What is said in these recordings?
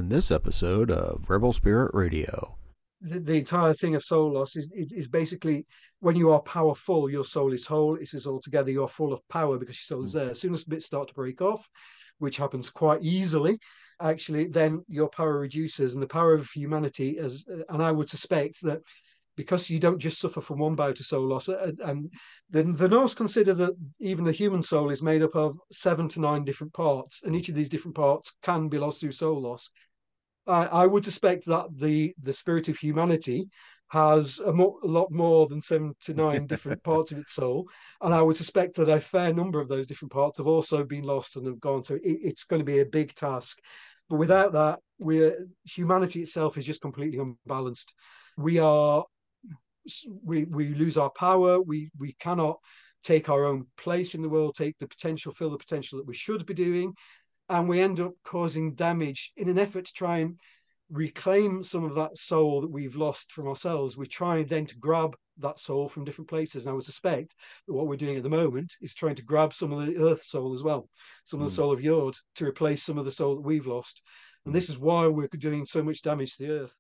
on this episode of Rebel Spirit Radio. The entire thing of soul loss is basically when you are powerful, your soul is whole. It is all together. You're full of power because your soul is there. As soon as bits start to break off, which happens quite easily, actually, then your power reduces, and the power of humanity and I would suspect that because you don't just suffer from one bout of soul loss, and the Norse consider that even the human soul is made up of 7 to 9 different parts, and each of these different parts can be lost through soul loss. I would suspect that the spirit of humanity has a lot more than 7 to 9 different parts of its soul, and I would suspect that a fair number of those different parts have also been lost and have gone. So it's going to be a big task. But without that, humanity itself is just completely unbalanced. We are we lose our power. We cannot take our own place in the world, fill the potential that we should be doing, and we end up causing damage in an effort to try and reclaim some of that soul that we've lost from ourselves. We try then to grab that soul from different places. And I would suspect that what we're doing at the moment is trying to grab some of the earth soul as well, some of the soul of Yod, to replace some of the soul that we've lost. And this is why we're doing so much damage to the earth.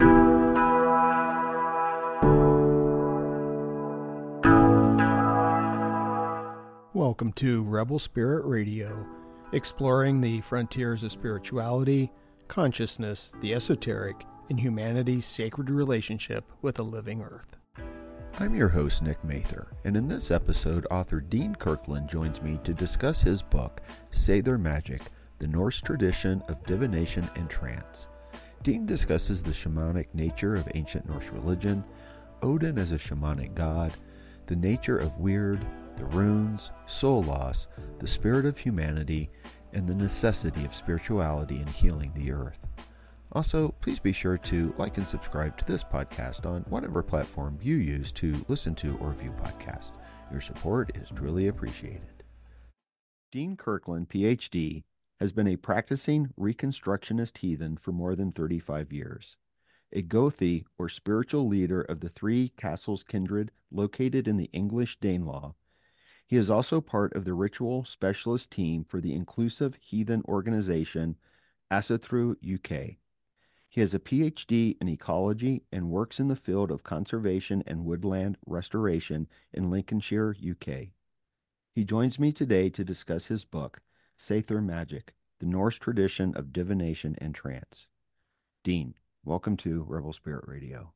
Welcome to Rebel Spirit Radio, exploring the frontiers of spirituality, consciousness, the esoteric, and humanity's sacred relationship with the living earth. I'm your host, Nick Mather, and in this episode, author Dean Kirkland joins me to discuss his book, Seidr Magic, The Norse Tradition of Divination and Trance. Dean discusses the shamanic nature of ancient Norse religion, Odin as a shamanic god, the nature of weird, the runes, soul loss, the spirit of humanity, and the necessity of spirituality in healing the earth. Also, please be sure to like and subscribe to this podcast on whatever platform you use to listen to or view podcasts. Your support is truly appreciated. Dean Kirkland, PhD, has been a practicing Reconstructionist heathen for more than 35 years. A Gothi, or spiritual leader of the Three Castles kindred located in the English Danelaw. He is also part of the ritual specialist team for the inclusive heathen organization Asatru UK. He has a PhD in ecology and works in the field of conservation and woodland restoration in Lincolnshire, UK. He joins me today to discuss his book, Seidr Magic, The Norse Tradition of Divination and Trance. Dean, welcome to Rebel Spirit Radio.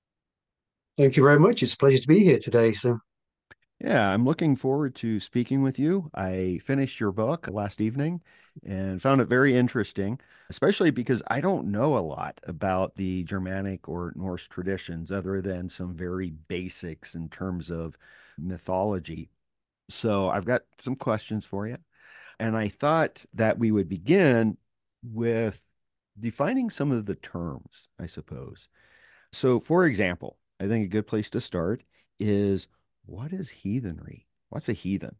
Thank you very much. It's a pleasure to be here today. Yeah, I'm looking forward to speaking with you. I finished your book last evening and found it very interesting, especially because I don't know a lot about the Germanic or Norse traditions other than some very basics in terms of mythology. So I've got some questions for you. And I thought that we would begin with defining some of the terms, I suppose. So, for example, I think a good place to start is, what is heathenry? What's a heathen?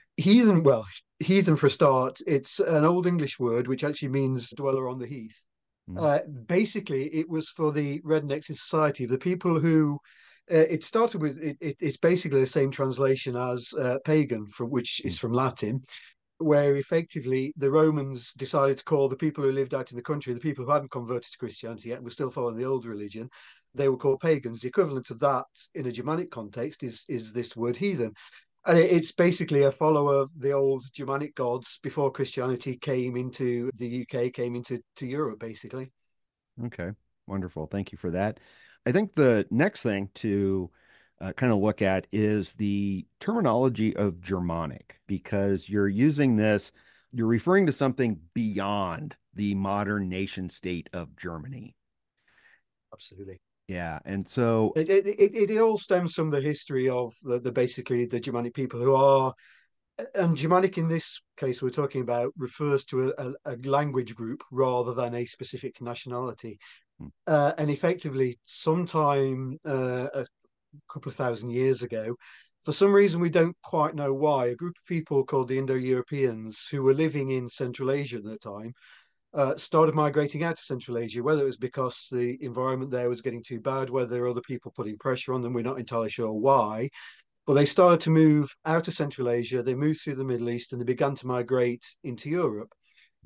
Heathen for a start, it's an Old English word which actually means dweller on the heath. Basically, it was for the rednecks in society, the people who it started with. It's basically the same translation as pagan, which is from Latin, where effectively the Romans decided to call the people who lived out in the country, the people who hadn't converted to Christianity yet and were still following the old religion, they were called pagans. The equivalent of that in a Germanic context is this word heathen. And it's basically a follower of the old Germanic gods before Christianity came into the UK, came into Europe, basically. Okay, wonderful. Thank you for that. I think the next thing to kind of look at is the terminology of Germanic, because you're referring to something beyond the modern nation state of Germany. Absolutely. Yeah, and so it all stems from the history of basically the Germanic people who are, and Germanic in this case we're talking about refers to a language group rather than a specific nationality. And effectively, sometime a couple of thousand years ago, for some reason we don't quite know why, a group of people called the Indo-Europeans who were living in Central Asia at the time started migrating out to Central Asia, whether it was because the environment there was getting too bad, whether there were other people putting pressure on them, we're not entirely sure why. But they started to move out of Central Asia, they moved through the Middle East, and they began to migrate into Europe.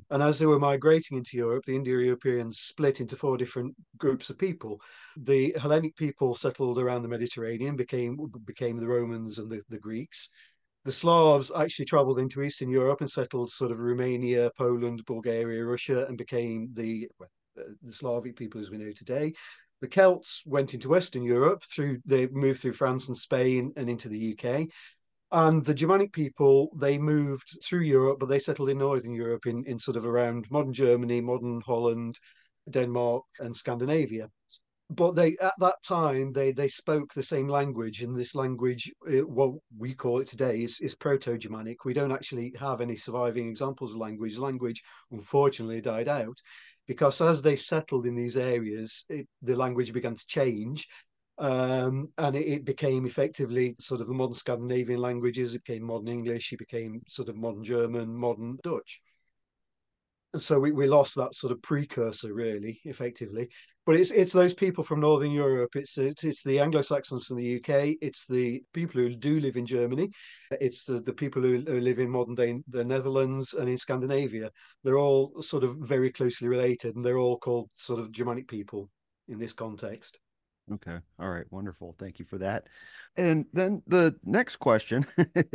And as they were migrating into Europe, the Indo-Europeans split into four different groups of people. The Hellenic people settled around the Mediterranean, became the Romans and the Greeks. The Slavs actually traveled into Eastern Europe and settled sort of Romania, Poland, Bulgaria, Russia, and became the Slavic people as we know today. The Celts went into Western Europe they moved through France and Spain and into the UK. And the Germanic people, they moved through Europe, but they settled in Northern Europe in sort of around modern Germany, modern Holland, Denmark, and Scandinavia. But they at that time they spoke the same language, and this language, what we call it today, is Proto-Germanic. We don't actually have any surviving examples of language. Language, unfortunately, died out because as they settled in these areas, the language began to change, and it became effectively sort of the modern Scandinavian languages. It became modern English. It became sort of modern German, modern Dutch. And so we lost that sort of precursor, really, effectively. But it's those people from Northern Europe. It's the Anglo-Saxons from the UK. It's the people who do live in Germany. It's the people who live in modern day the Netherlands and in Scandinavia. They're all sort of very closely related, and they're all called sort of Germanic people in this context. Okay. All right. Wonderful. Thank you for that. And then the next question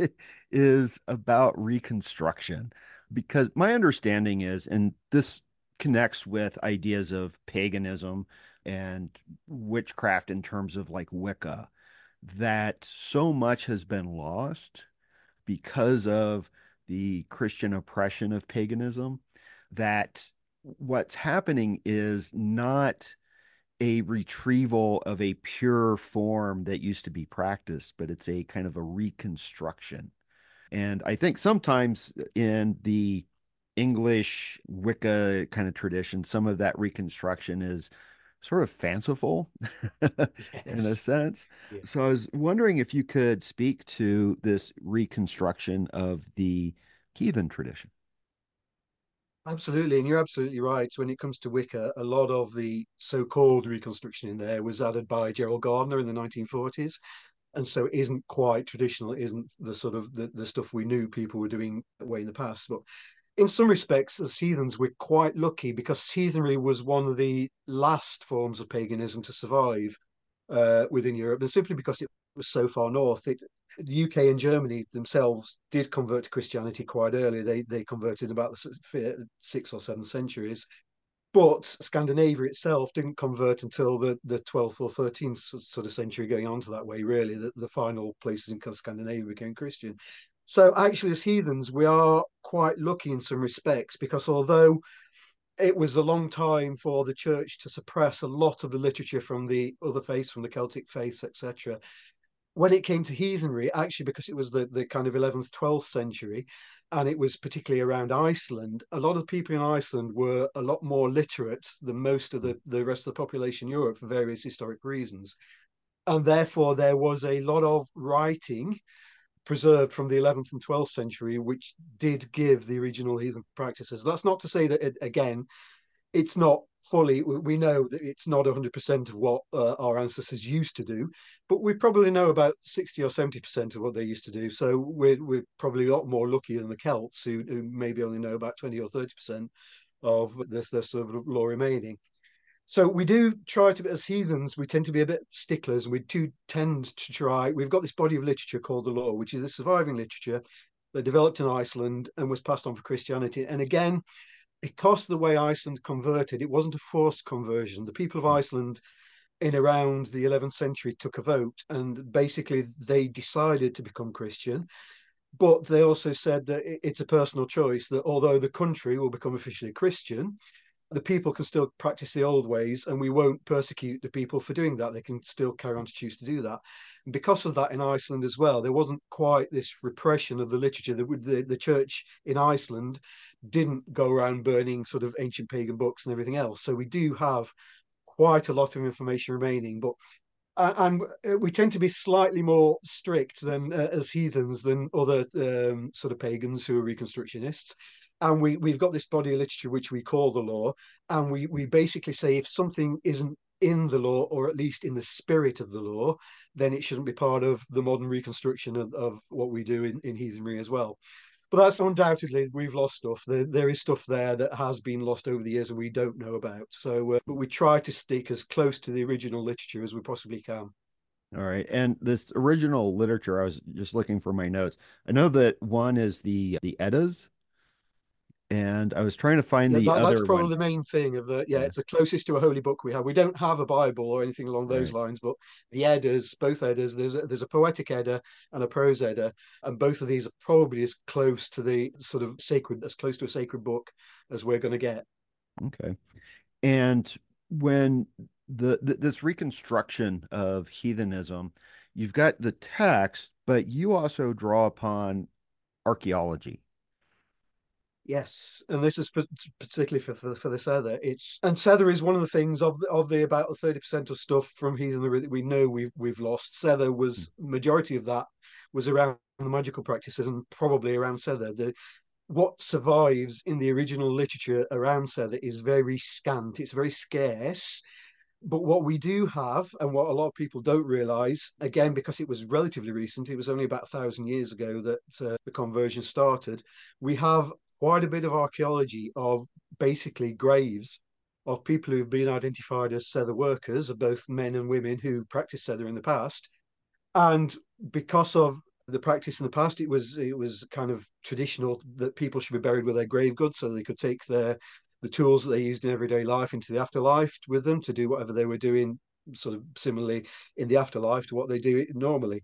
is about Reconstruction, because my understanding is, and this connects with ideas of paganism and witchcraft in terms of like Wicca, that so much has been lost because of the Christian oppression of paganism, that what's happening is not a retrieval of a pure form that used to be practiced, but it's a kind of a reconstruction. And I think sometimes in the English Wicca kind of tradition, some of that reconstruction is sort of fanciful in a Yes. sense. Yeah. So I was wondering if you could speak to this reconstruction of the heathen tradition. Absolutely, and you're absolutely right. When it comes to Wicca, a lot of the so-called reconstruction in there was added by Gerald Gardner in the 1940s, and so it isn't quite traditional. It isn't the sort of the stuff we knew people were doing way in the past. But in some respects, as heathens, we're quite lucky because heathenry was one of the last forms of paganism to survive within Europe, and simply because it was so far north, the UK and Germany themselves did convert to Christianity quite early. They converted in about the 6th or 7th centuries, but Scandinavia itself didn't convert until the 12th or 13th sort of century, going on to that way. Really, the final places in Scandinavia became Christian. So actually, as heathens, we are quite lucky in some respects because although it was a long time for the church to suppress a lot of the literature from the other faiths, from the Celtic faiths, etc. When it came to heathenry, actually, because it was the kind of 11th, 12th century, and it was particularly around Iceland, a lot of the people in Iceland were a lot more literate than most of the rest of the population in Europe for various historic reasons. And therefore, there was a lot of writing preserved from the 11th and 12th century, which did give the original heathen practices. That's not to say that, again, it's not fully, we know that it's not 100% of what our ancestors used to do, but we probably know about 60 or 70% of what they used to do. So we're probably a lot more lucky than the Celts, who maybe only know about 20 or 30% of this their sort of law remaining. So we do try to, as heathens, we tend to be a bit sticklers, and we do tend to try. We've got this body of literature called the law, which is a surviving literature that developed in Iceland and was passed on for Christianity. And again, because of the way Iceland converted, it wasn't a forced conversion. The people of Iceland in around the 11th century took a vote, and basically they decided to become Christian. But they also said that it's a personal choice, that although the country will become officially Christian, the people can still practice the old ways, and we won't persecute the people for doing that. They can still carry on to choose to do that. And because of that, in Iceland as well, there wasn't quite this repression of the literature. The church in Iceland didn't go around burning sort of ancient pagan books and everything else. So we do have quite a lot of information remaining, but and we tend to be slightly more strict than as heathens than other sort of pagans who are reconstructionists. And we've got this body of literature which we call the law, and we basically say if something isn't in the law, or at least in the spirit of the law, then it shouldn't be part of the modern reconstruction of what we do in heathenry as well. But that's undoubtedly, we've lost stuff. There is stuff there that has been lost over the years and we don't know about. So, but we try to stick as close to the original literature as we possibly can. All right. And this original literature, I was just looking for my notes. I know that one is the Eddas, and I was trying to find Yeah, the that's other probably one. the main thing of yeah, Yeah. it's the closest to a holy book we have. We don't have a Bible or anything along those Right. lines, but the Eddas, both Eddas, there's a poetic Edda and a prose Edda, and both of these are probably as close to the sort of sacred, as close to a sacred book as we're going to get. Okay. And when this reconstruction of heathenism, you've got the text, but you also draw upon archaeology. Yes, and this is particularly for the Seather. It's and Seather is one of the things of the about 30% of stuff from Heathenry that we know we've lost. Seather was majority of that was around the magical practices and probably around Seather. The what survives in the original literature around Seather is very scant. It's very scarce. But what we do have, and what a lot of people don't realize, again, because it was relatively recent, it was only about 1,000 years ago that the conversion started, we have quite a bit of archaeology of basically graves of people who've been identified as Seather workers, of both men and women who practiced Seather in the past. And because of the practice in the past, it was kind of traditional that people should be buried with their grave goods so they could take the tools that they used in everyday life into the afterlife with them to do whatever they were doing, sort of similarly in the afterlife to what they do normally.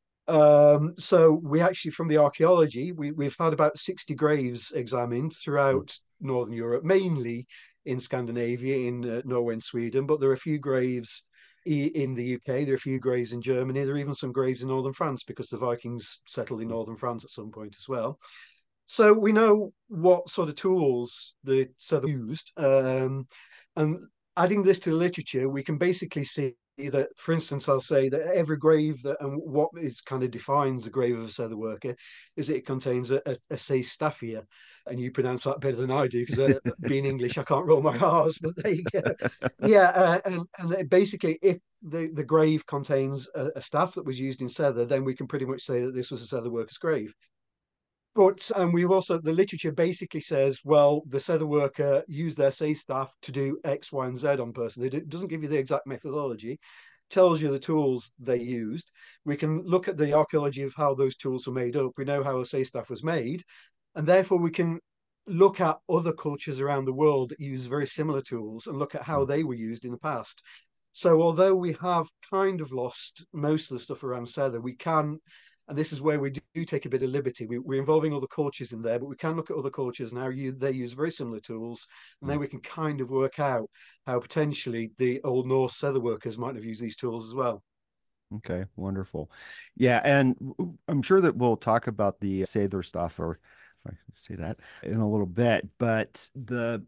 So we actually, from the archaeology, we've had about 60 graves examined throughout Northern Europe, mainly in Scandinavia, in Norway and Sweden, but there are a few graves in the UK, there are a few graves in Germany, there are even some graves in northern France because the Vikings settled in northern France at some point as well. So we know what sort of tools the Southern used, and adding this to the literature, we can basically see that, for instance, I'll say that every grave that and what is kind of defines the grave of a Southern worker is that it contains a say staphia, and you pronounce that better than I do because being English, I can't roll my R's. But there you go. Yeah, and basically, if the grave contains a staff that was used in Seather, then we can pretty much say that this was a Seather worker's grave. But and we've also the literature basically says, well, the Seather worker used their say staff to do X, Y, and Z on person. It doesn't give you the exact methodology, tells you the tools they used. We can look at the archaeology of how those tools were made up. We know how a say staff was made, and therefore we can look at other cultures around the world that use very similar tools and look at how they were used in the past. So although we have kind of lost most of the stuff around Seather, we can, and this is where we do take a bit of liberty. We're involving other cultures in there, but we can look at other cultures and how they use very similar tools, and then we can kind of work out how potentially the Old Norse Seather workers might have used these tools as well. Okay, wonderful. Yeah, and I'm sure that we'll talk about the Sather stuff, or if I can say that, in a little bit. But the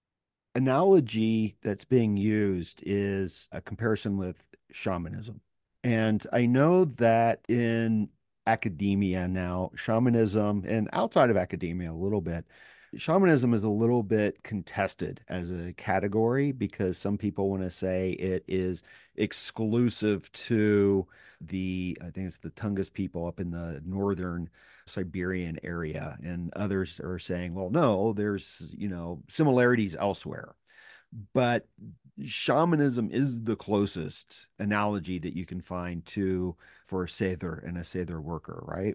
analogy that's being used is a comparison with shamanism. And I know that in academia now, shamanism, and outside of academia a little bit, shamanism is a little bit contested as a category because some people want to say it is exclusive to I think it's the Tungus people up in the northern Siberian area. And others are saying, well, no, there's, similarities elsewhere. But shamanism is the closest analogy that you can find to for a Sather and a Sather worker, right?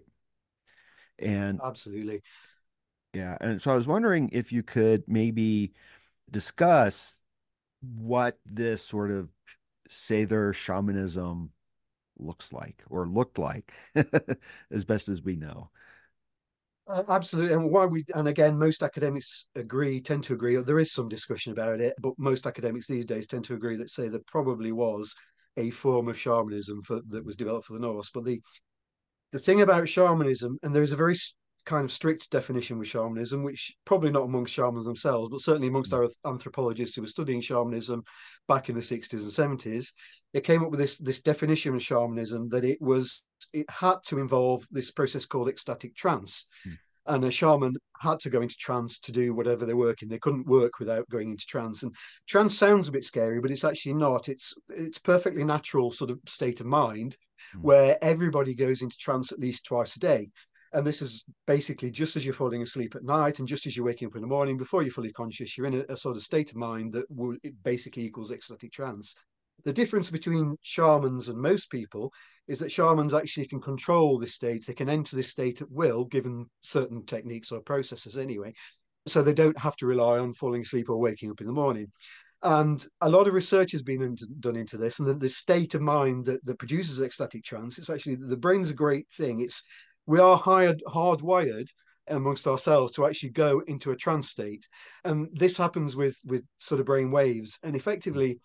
And Absolutely. yeah, and so I was wondering if you could maybe discuss what this sort of Sather shamanism looks like or looked like as best as we know. Absolutely, and why we and again, most academics tend to agree. There is some discussion about it, but most academics these days tend to agree that say there probably was a form of shamanism that was developed for the Norse. But the thing about shamanism, and there is a very kind of strict definition with shamanism, which probably not amongst shamans themselves, but certainly amongst our anthropologists who were studying shamanism back in the 60s and 70s, they came up with this definition of shamanism that it had to involve this process called ecstatic trance. Mm. And a shaman had to go into trance to do whatever they're working. They couldn't work without going into trance. And trance sounds a bit scary, but it's actually not. It's perfectly natural sort of state of mind Mm. where everybody goes into trance at least twice a day. And this is basically just as you're falling asleep at night and just as you're waking up in the morning, before you're fully conscious, you're in a sort of state of mind that it basically equals ecstatic trance. The difference between shamans and most people is that shamans actually can control this state. They can enter this state at will, given certain techniques or processes anyway. So they don't have to rely on falling asleep or waking up in the morning. And a lot of research has been done into this, and the state of mind that produces ecstatic trance. It's actually, the brain's a great thing. We are hardwired amongst ourselves to actually go into a trance state, and this happens with sort of brain waves. And effectively,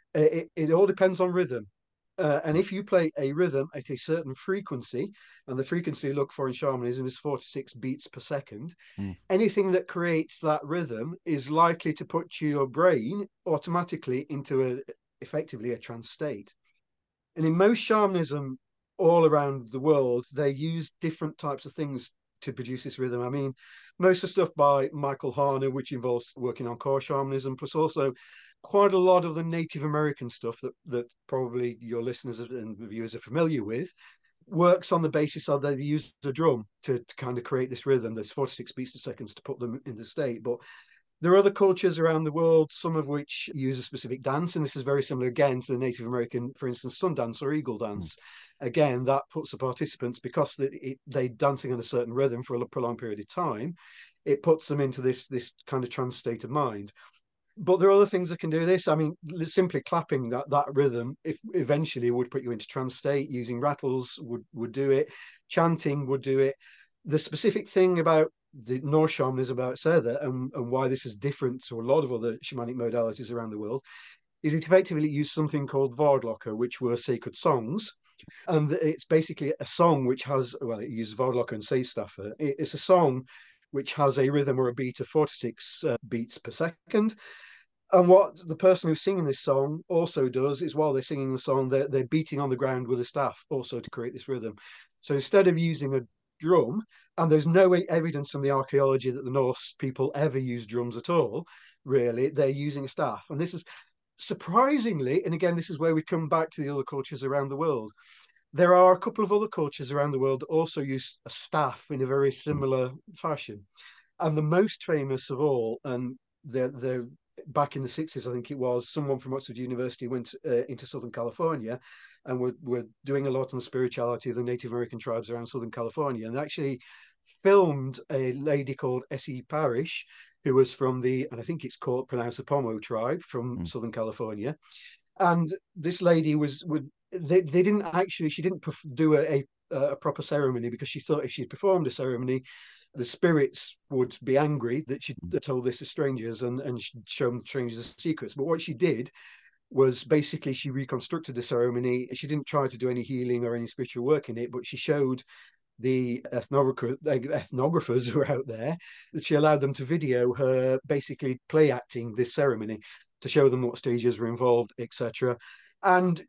it all depends on rhythm. And if you play a rhythm at a certain frequency, and the frequency you look for in shamanism is 46 beats per second, anything that creates that rhythm is likely to put your brain automatically into effectively a trance state. And in most shamanism all around the world, they use different types of things to produce this rhythm. I mean, most of the stuff by Michael Harner, which involves working on core shamanism, plus also quite a lot of the Native American stuff that probably your listeners and viewers are familiar with, works on the basis of they use a drum to kind of create this rhythm. There's 46 beats a second to put them in the state. But there are other cultures around the world, some of which use a specific dance, and this is very similar again to the Native American, for instance, sun dance or eagle dance. Again, that puts the participants, because they dancing on a certain rhythm for a prolonged period of time, it puts them into this kind of trance state of mind. But there are other things that can do this. I mean, simply clapping that rhythm, if eventually would put you into trance state. Using rattles would do it. Chanting would do it. The specific thing about the Norse shamanism, about Seidr, and why this is different to a lot of other shamanic modalities around the world, is it effectively used something called Vardlokker, which were sacred songs. And it's basically a song which has, well, it uses Vardlokker and Seistaffer. It's a song which has a rhythm or a beat of 46 beats per second. And what the person who's singing this song also does is, while they're singing the song, they're beating on the ground with a staff also to create this rhythm. So instead of using a drum, and there's no evidence from the archaeology that the Norse people ever used drums at all, really, they're using a staff. And this is surprisingly, and again, this is where we come back to the other cultures around the world. There are a couple of other cultures around the world that also use a staff in a very similar fashion. And the most famous of all, and they're back in the 60s, I think it was, someone from Oxford University went into Southern California and were doing a lot on the spirituality of the Native American tribes around Southern California, and actually filmed a lady called Essie Parrish, who was from and I think it's called pronounced the Pomo tribe from Southern California. And this lady they didn't actually, she didn't do a proper ceremony, because she thought if she'd performed a ceremony, the spirits would be angry that she'd told this to strangers and shown strangers the secrets. But what she did was basically she reconstructed the ceremony. She didn't try to do any healing or any spiritual work in it, but she showed the ethnographers who were out there that she allowed them to video her basically play acting this ceremony to show them what stages were involved, etc. And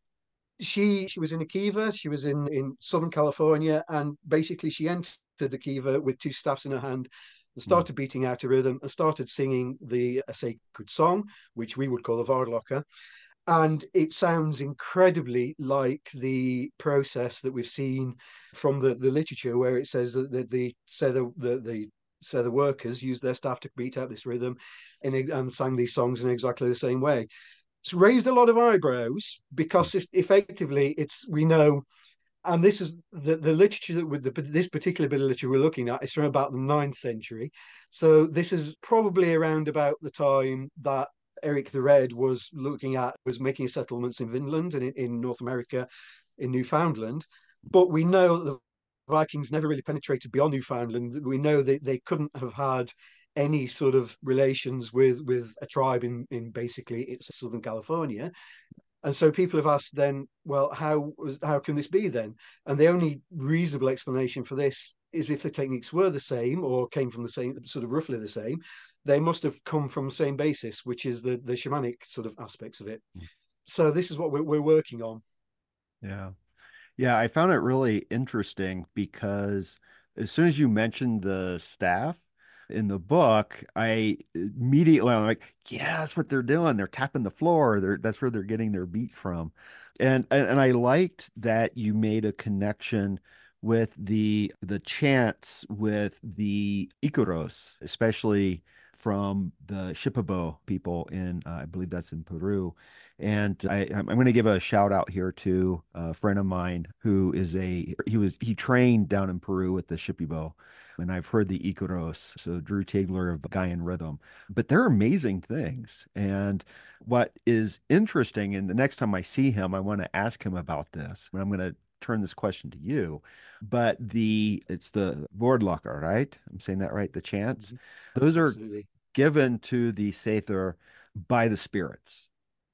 she was in a kiva. She was in Southern California, and basically she entered the kiva with two staffs in her hand and started beating out a rhythm and started singing a sacred song, which we would call a Vardlokker. And it sounds incredibly like the process that we've seen from the literature, where it says that the Seidr workers used their staff to beat out this rhythm and sang these songs in exactly the same way. It's raised a lot of eyebrows, because we know, and this is the literature that with this particular bit of literature we're looking at is from about the 9th century. So this is probably around about the time that Eric the Red was making settlements in Vinland and in North America, in Newfoundland. But we know that the Vikings never really penetrated beyond Newfoundland. We know they couldn't have had any sort of relations with a tribe in basically it's Southern California. And so people have asked then, well, how can this be then? And the only reasonable explanation for this is, if the techniques were the same or came from the same, sort of roughly the same, they must have come from the same basis, which is the shamanic sort of aspects of it. So this is what we're working on. Yeah. Yeah, I found it really interesting because as soon as you mentioned the staff in the book, I'm like, yeah, that's what they're doing. They're tapping the floor. That's where they're getting their beat from. And I liked that you made a connection with the chants with the Icaros, especially from the Shipibo people in I believe that's in Peru. And I'm going to give a shout out here to a friend of mine who is he trained down in Peru with the Shipibo, and I've heard the Icaros, so Drew Tigler of Gaian Rhythm. But they're amazing things. And what is interesting, and the next time I see him, I want to ask him about this, and I'm going to turn this question to you. But it's the Vordlocker, right? I'm saying that right, the chants. Mhm. Those are Absolutely. given to the Sather by the spirits.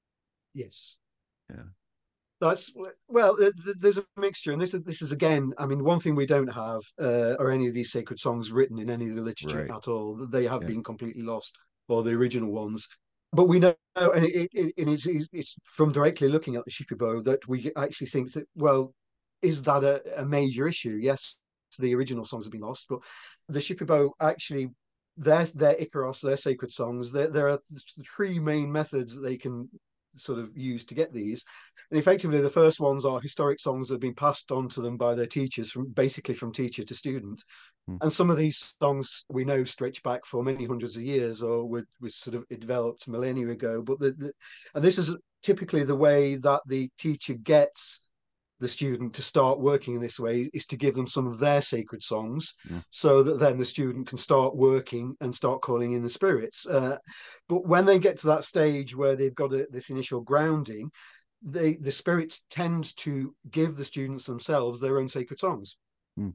Yes. Yeah. That's well. There's a mixture, and this is again. I mean, one thing we don't have are any of these sacred songs written in any of the literature Right. at all. They have Yeah. been completely lost, or the original ones. But we know, and it's from directly looking at the Shipibo that we actually think that, well, is that a major issue? Yes, the original songs have been lost, but the Shipibo actually, their Icaros, their sacred songs, there are three main methods that they can sort of use to get these. And effectively, the first ones are historic songs that have been passed on to them by their teachers, from basically from teacher to student. Mm. And some of these songs we know stretch back for many hundreds of years, or were sort of developed millennia ago. But and this is typically the way that the teacher gets the student to start working in this way, is to give them some of their sacred songs, Mm. so that then the student can start working and start calling in the spirits. But when they get to that stage where they've got this initial grounding, the spirits tend to give the students themselves their own sacred songs. Mm.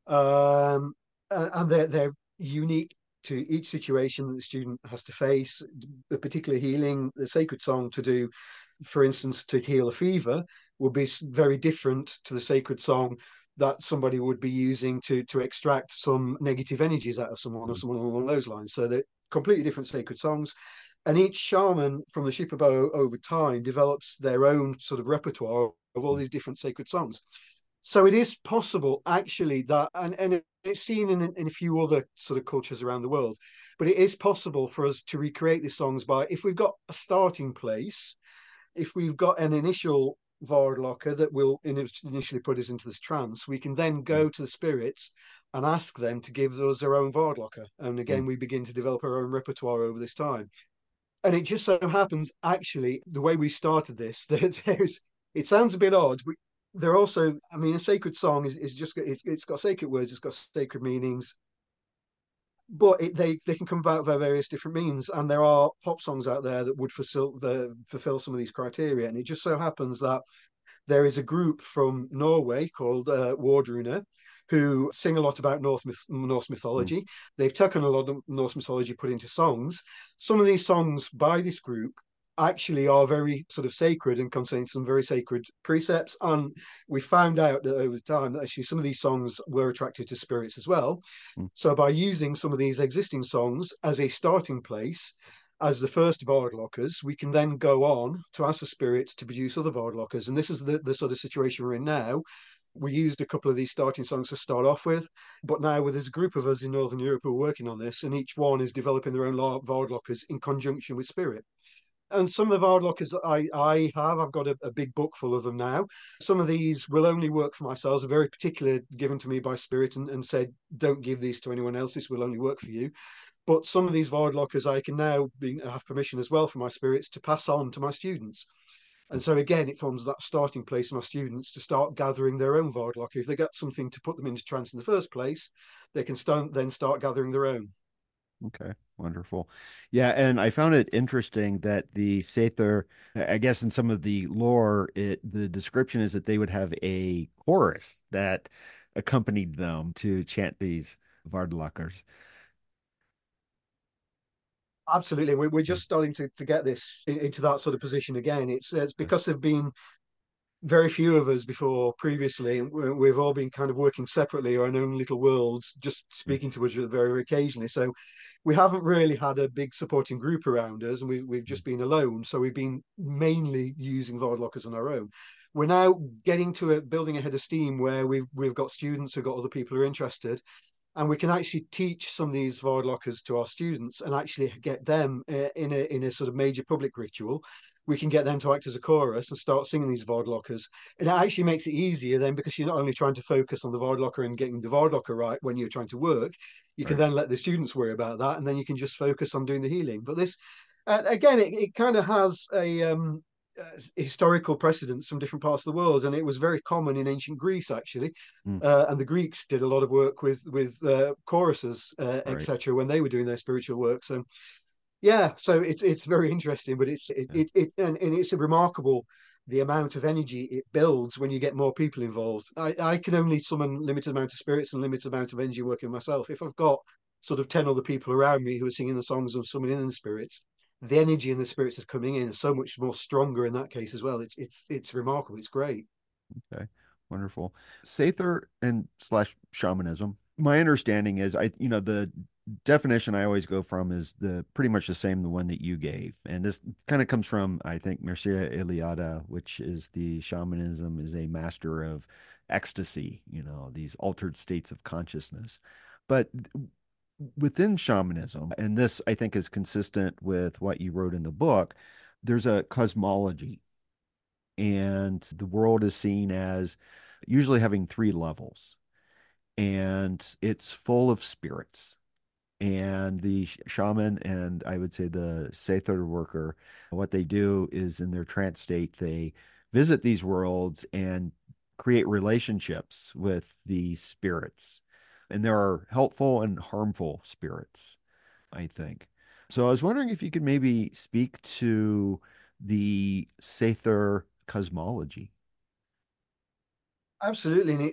um, and they're unique to each situation that the student has to face. A particular healing, the sacred song to do, for instance, to heal a fever, would be very different to the sacred song that somebody would be using to extract some negative energies out of someone, or Mm. someone along those lines. So they're completely different sacred songs. And each shaman from the Shipibo over time develops their own sort of repertoire of all Mm. these different sacred songs. So it is possible, actually, that, and it's seen in a few other sort of cultures around the world, but it is possible for us to recreate these songs by, if we've got a starting place, if we've got an initial Vardlocker that will initially put us into this trance, we can then Mm. go to the spirits and ask them to give us their own Vardlocker. And Mm. again, we begin to develop our own repertoire over this time. And it just so happens, actually, the way we started this, that it sounds a bit odd, but they're also, I mean, a sacred song is just, it's got sacred words, it's got sacred meanings, but they can come about by various different means. And there are pop songs out there that would fulfill some of these criteria. And it just so happens that there is a group from Norway called Wardruna, who sing a lot about Norse Mm. mythology. They've taken a lot of Norse mythology, put into songs. Some of these songs by this group actually are very sort of sacred and contain some very sacred precepts. And we found out that over time that actually some of these songs were attracted to spirits as well. Mm. So by using some of these existing songs as a starting place, as the first Vardlockers, we can then go on to ask the spirits to produce other Vardlockers. And this is the sort of situation we're in now. We used a couple of these starting songs to start off with, but now there's a group of us in Northern Europe who are working on this, and each one is developing their own Vardlockers in conjunction with spirit. And some of the Vardlockers that I have, I've got a big book full of them now. Some of these will only work for myself, are very particular, given to me by spirit, and said, don't give these to anyone else, this will only work for you. But some of these Vardlockers I can now have permission as well for my spirits to pass on to my students. And so again, it forms that starting place for my students to start gathering their own Vardlocker. If they got something to put them into trance in the first place, they can then start gathering their own. Okay, wonderful. Yeah, and I found it interesting that the Sather, I guess in some of the lore, the description is that they would have a chorus that accompanied them to chant these Vardlakkers. Absolutely, we're Yeah. just starting to get this into that sort of position again. It's because there've been very few of us before previously. We've all been kind of working separately, our own little worlds, just Mm. speaking to each other very occasionally. So we haven't really had a big supporting group around us, and we've Mm. just been alone. So we've been mainly using Vardlockers on our own. We're now getting to building a head of steam where we've got students, who've got other people who are interested, and we can actually teach some of these Vardlockers to our students and actually get them in a sort of major public ritual. we can get them to act as a chorus and start singing these Vardlockers. And it actually makes it easier then, because you're not only trying to focus on the Vardlocker and getting the Vardlocker right when you're trying to work, you can Right. then let the students worry about that, and then you can just focus on doing the healing. But this, again, it kind of has a historical precedents from different parts of the world, and it was very common in ancient Greece actually. Mm, And the Greeks did a lot of work with choruses, right. etc., when they were doing their spiritual work. So yeah, so it's very interesting, but Yeah. and it's a remarkable the amount of energy it builds when you get more people involved. I can only summon limited amount of spirits and limited amount of energy working myself. If I've got sort of 10 other people around me who are singing the songs and summoning in the spirits, the energy and the spirits that's coming in is so much more stronger in that case as well. It's remarkable. It's great. Okay. Wonderful. Sather and slash shamanism. My understanding is the definition I always go from is the pretty much the same, the one that you gave. And this kind of comes from, I think, Mircea Eliade, which is the shamanism is a master of ecstasy, these altered states of consciousness. But within shamanism, and this I think is consistent with what you wrote in the book, there's a cosmology, and the world is seen as usually having three levels, and it's full of spirits. And the shaman, and I would say the Sefer worker, what they do is in their trance state, they visit these worlds and create relationships with the spirits. And there are helpful and harmful spirits, I think. So I was wondering if you could maybe speak to the Sefer cosmology. Absolutely, and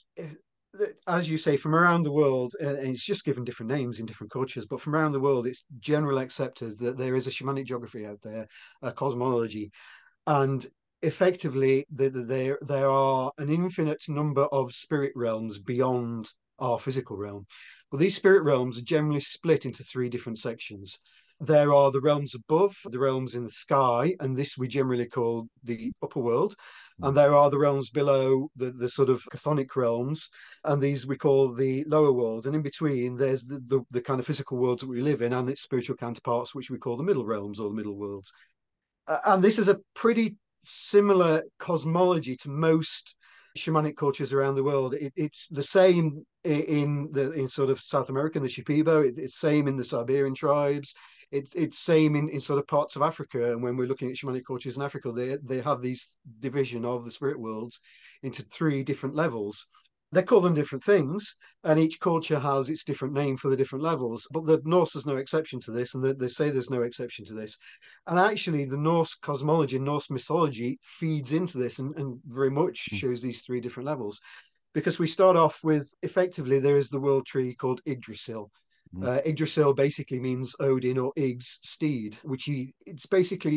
as you say, from around the world, and it's just given different names in different cultures, but from around the world, it's generally accepted that there is a shamanic geography out there, a cosmology, and effectively there are an infinite number of spirit realms beyond our physical realm. But these spirit realms are generally split into three different sections. There are the realms above, the realms in the sky, and this we generally call the upper world. And there are the realms below, the sort of chthonic realms, and these we call the lower world. And in between, there's the kind of physical worlds that we live in and its spiritual counterparts, which we call the middle realms or the middle worlds. And this is a pretty similar cosmology to most shamanic cultures around the world. It's the same in sort of South America, in the Shipibo. It's same in the Siberian tribes. It's same in sort of parts of Africa. And when we're looking at shamanic cultures in Africa, they have these division of the spirit worlds into three different levels. They call them different things, and each culture has its different name for the different levels. But the Norse is no exception to this, and they say there's no exception to this. And actually, the Norse cosmology, Norse mythology feeds into this and very much shows these three different levels. Because we start off with effectively, there is the world tree called Yggdrasil. Mm-hmm. Yggdrasil basically means Odin or Yg's steed, it's basically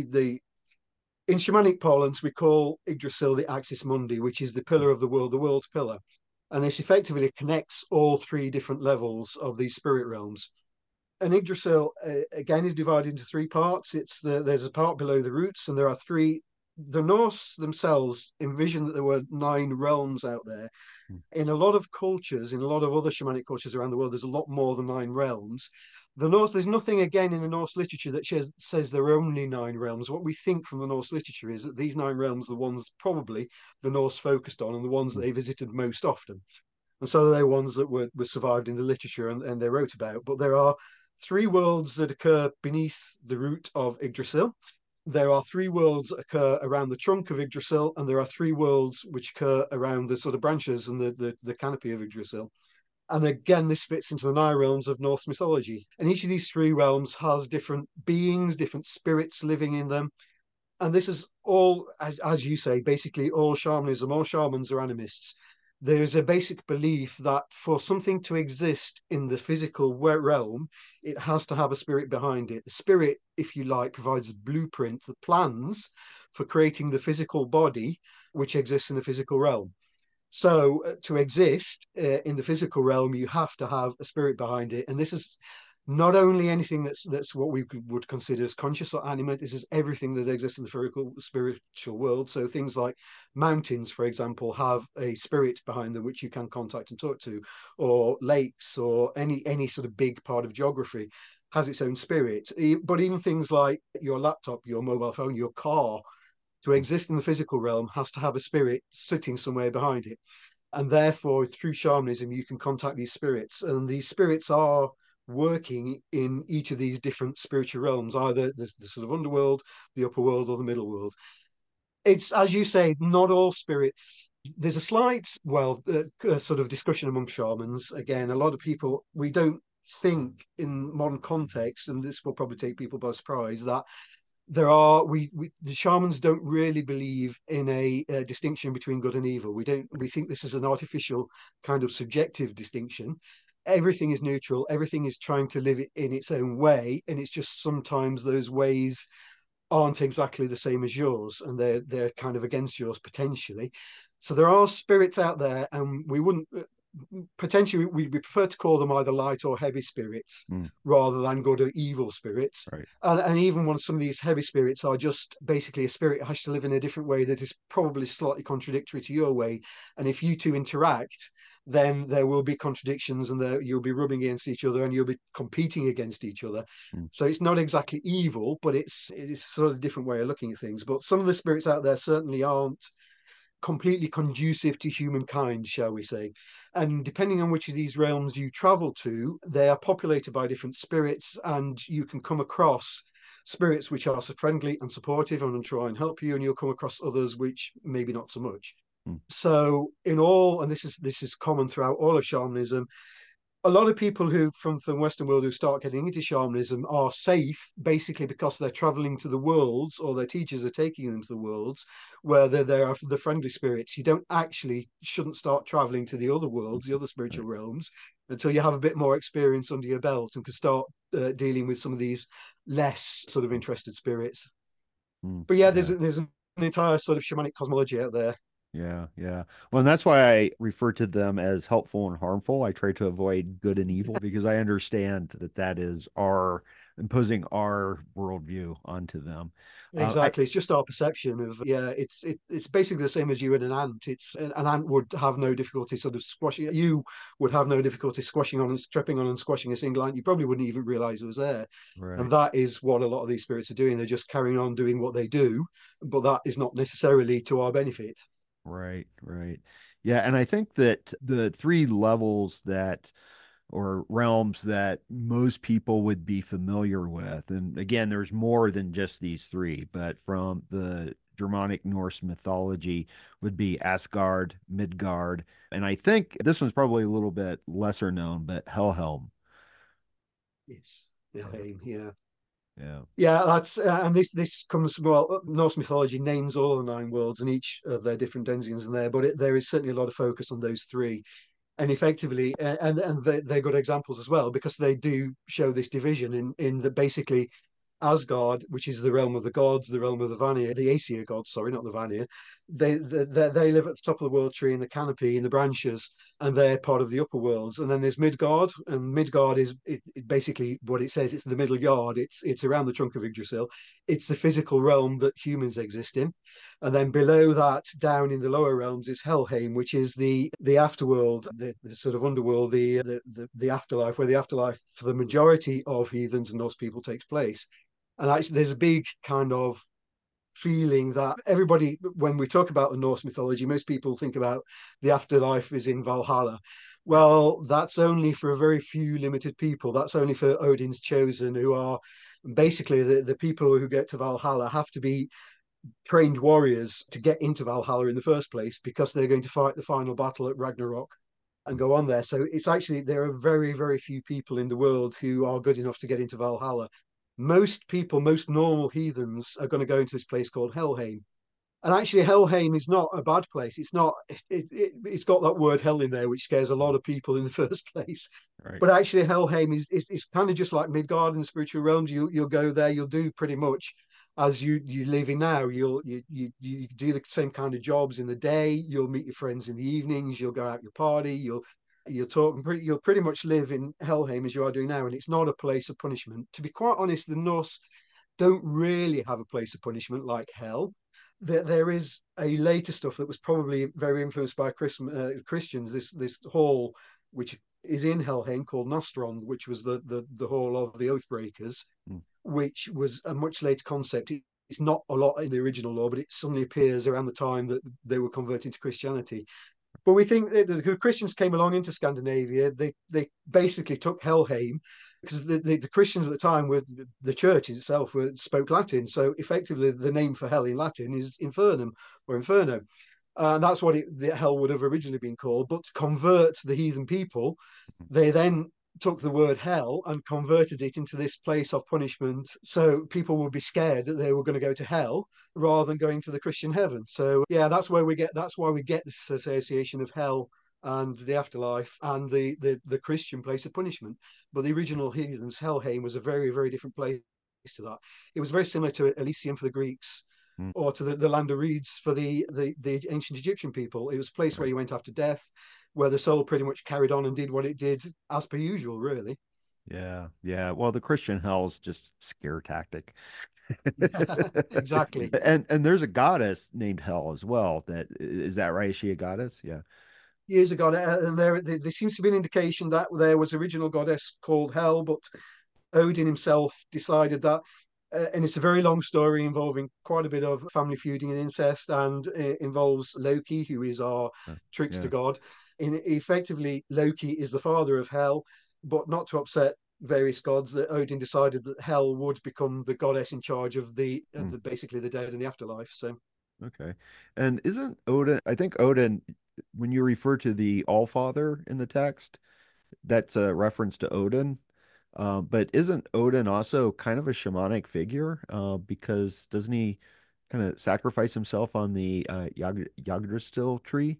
in shamanic parlance, we call Yggdrasil the axis mundi, which is the pillar of the world's pillar. And this effectively connects all three different levels of these spirit realms. And Yggdrasil again is divided into three parts. There's a part below the roots, and there are three. The Norse themselves envisioned that there were 9 realms out there. In a lot of cultures, in a lot of other shamanic cultures around the world, there's a lot more than 9 realms. The Norse, there's nothing again in the Norse literature that says there are only 9 realms. What we think from the Norse literature is that these 9 realms are the ones probably the Norse focused on and the ones that they visited most often. And so they're ones that were survived in the literature and they wrote about. But there are 3 worlds that occur beneath the root of Yggdrasil. There are 3 worlds that occur around the trunk of Yggdrasil, and there are 3 worlds which occur around the sort of branches and the canopy of Yggdrasil. And again, this fits into the 9 realms of Norse mythology. And each of these 3 realms has different beings, different spirits living in them. And this is all, as you say, basically all shamanism, all shamans are animists. There's a basic belief that for something to exist in the physical realm, it has to have a spirit behind it. The spirit, if you like, provides the blueprint, the plans for creating the physical body which exists in the physical realm. So to exist in the physical realm, you have to have a spirit behind it. And this is not only anything that's what we would consider as conscious or animate. This is everything that exists in the spiritual world. So things like mountains, for example, have a spirit behind them which you can contact and talk to, or lakes, or any sort of big part of geography has its own spirit. But even things like your laptop, your mobile phone, your car, to exist in the physical realm has to have a spirit sitting somewhere behind it. And therefore, through shamanism, you can contact these spirits, and these spirits are working in each of these different spiritual realms, either the sort of underworld, the upper world, or the middle world. It's, as you say, not all spirits. There's a slight, sort of discussion among shamans. Again, a lot of people, we don't think in modern context, and this will probably take people by surprise, that there are the shamans don't really believe in a distinction between good and evil. We think this is an artificial kind of subjective distinction. Everything is neutral, everything is trying to live it in its own way, and it's just sometimes those ways aren't exactly the same as yours, and they're kind of against yours potentially. So there are spirits out there, and we wouldn't potentially we prefer to call them either light or heavy spirits rather than good or evil spirits. Right. And even when some of these heavy spirits are just basically a spirit has to live in a different way that is probably slightly contradictory to your way. And if you two interact, then there will be contradictions, and you'll be rubbing against each other, and you'll be competing against each other. So it's not exactly evil, but it's sort of a different way of looking at things. But some of the spirits out there certainly aren't completely conducive to humankind, shall we say. And depending on which of these realms you travel to, they are populated by different spirits, and you can come across spirits which are friendly and supportive and try and help you, and you'll come across others which maybe not so much. So in all, and this is common throughout all of shamanism, a lot of people who from the Western world who start getting into shamanism are safe basically because they're traveling to the worlds, or their teachers are taking them to the worlds where there are the friendly spirits. You shouldn't start traveling to the other worlds, the other spiritual realms, until you have a bit more experience under your belt and can start dealing with some of these less sort of interested spirits. But yeah, there's an entire sort of shamanic cosmology out there. Yeah, yeah. Well, and that's why I refer to them as helpful and harmful. I try to avoid good and evil because I understand that is our imposing our worldview onto them. Exactly. It's just our perception of, yeah, it's basically the same as you and an ant. An ant would have no difficulty sort of squashing, you would have no difficulty squashing on and stepping on and squashing a single ant. You probably wouldn't even realize it was there. Right. And that is what a lot of these spirits are doing. They're just carrying on doing what they do, but that is not necessarily to our benefit. Right, right. Yeah, and I think that the three levels that or realms that most people would be familiar with, and again, there's more than just these three, but from the Germanic Norse mythology would be Asgard, Midgard, and I think this one's probably a little bit lesser known, but Helhelm. Yes. Yeah. Yeah. Yeah, that's and this comes Norse mythology names all the nine worlds and each of their different denizens in there, but there is certainly a lot of focus on those three, and effectively, and they're good examples as well because they do show this division in that basically Asgard, which is the realm of the gods, the realm of the Vanir, the Aesir gods, sorry, not the Vanir. They live at the top of the world tree in the canopy, in the branches, and they're part of the upper worlds. And then there's Midgard, and Midgard is basically what it says. It's the middle yard. It's around the trunk of Yggdrasil. It's the physical realm that humans exist in. And then below that, down in the lower realms, is Helheim, which is the afterworld, the sort of underworld, the afterlife, where the afterlife for the majority of heathens and Norse people takes place. And actually, there's a big kind of feeling that everybody, when we talk about the Norse mythology, most people think about the afterlife is in Valhalla. Well, that's only for a very few limited people. That's only for Odin's chosen, who are basically the people who get to Valhalla have to be trained warriors to get into Valhalla in the first place because they're going to fight the final battle at Ragnarok and go on there. So it's actually, there are very, very few people in the world who are good enough to get into Valhalla. Most people, most normal heathens are going to go into this place called Helheim. And actually, Helheim is not a bad place. It's not. It's got that word hell in there, which scares a lot of people in the first place. Right. But actually, Helheim is kind of just like Midgard in the spiritual realms. You'll go there. You'll do pretty much as you live in now. You do the same kind of jobs in the day. You'll meet your friends in the evenings. You'll go out your party. You'll talk. You'll pretty much live in Helheim as you are doing now. And it's not a place of punishment. To be quite honest, the Norse don't really have a place of punishment like hell. There is a later stuff that was probably very influenced by Christians. This hall, which is in Helheim called Nostrand, which was the hall of the Oathbreakers, which was a much later concept. It's not a lot in the original lore, but it suddenly appears around the time that they were converting to Christianity. But we think that the Christians came along into Scandinavia. They basically took Helheim because the Christians at the time were the church itself spoke Latin. So effectively, the name for hell in Latin is Infernum or Inferno. And that's what the hell would have originally been called. But to convert the heathen people, they then took the word hell and converted it into this place of punishment. So people would be scared that they were going to go to hell rather than going to the Christian heaven. So yeah, that's why we get this association of hell and the afterlife and the Christian place of punishment. But the original heathens, Helheim, was a very, very different place to that. It was very similar to Elysium for the Greeks, or to the land of reeds for the ancient Egyptian people. It was a place where you went after death, where the soul pretty much carried on and did what it did as per usual, really. Yeah, yeah. Well, the Christian hell's just scare tactic. Exactly. And there's a goddess named Hel as well. That is that right? Is she a goddess? Yeah. Years ago, and there seems to be an indication that there was original goddess called Hel, but Odin himself decided that, and it's a very long story involving quite a bit of family feuding and incest, and it involves Loki, who is our trickster Yeah. god. Effectively, Loki is the father of Hel, but not to upset various gods, that Odin decided that Hel would become the goddess in charge of basically the dead and the afterlife. So Okay. And isn't Odin, I think Odin, when you refer to the All-Father in the text, that's a reference to Odin. But isn't Odin also kind of a shamanic figure? Because doesn't he kind of sacrifice himself on the Yggdrasil tree?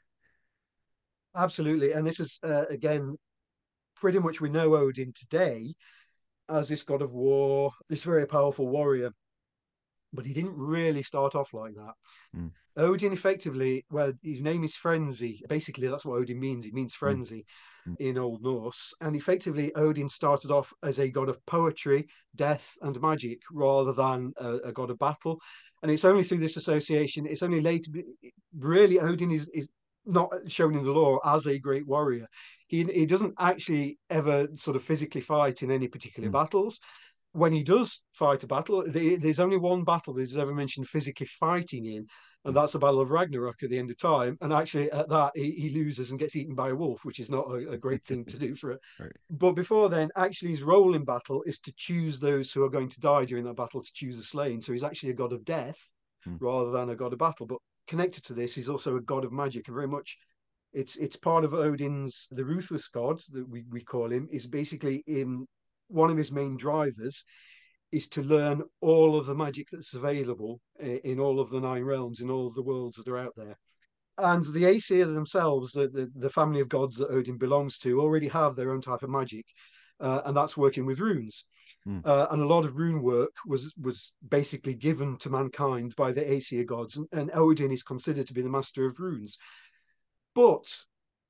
absolutely, and this is again pretty much we know Odin today as this god of war, this very powerful warrior, but he didn't really start off like that. Mm, Odin effectively, well, his name is Frenzy. Basically, that's what Odin means. It means mm, frenzy mm, in Old Norse. And effectively, Odin started off as a god of poetry, death, and magic rather than a god of battle. And it's only through this association, it's only later, really, Odin is not shown in the lore as a great warrior. He doesn't actually ever sort of physically fight in any particular mm, battles. When he does fight a battle, there's only one battle that's ever mentioned physically fighting in, and mm. that's the Battle of Ragnarok at the end of time. And actually, at that, he loses and gets eaten by a wolf, which is not a great thing to do for it. Right. But before then, actually, his role in battle is to choose those who are going to die during that battle, to choose the slain. So he's actually a god of death Mm, rather than a god of battle. But connected to this, he's also a god of magic, and very much it's part of Odin's the ruthless god that we call him is basically in one of his main drivers is to learn all of the magic that's available in all of the nine realms, in all of the worlds that are out there. And the Aesir themselves, the family of gods that Odin belongs to, already have their own type of magic, and that's working with runes. mm, And a lot of rune work was basically given to mankind by the Aesir gods, and Odin is considered to be the master of runes. But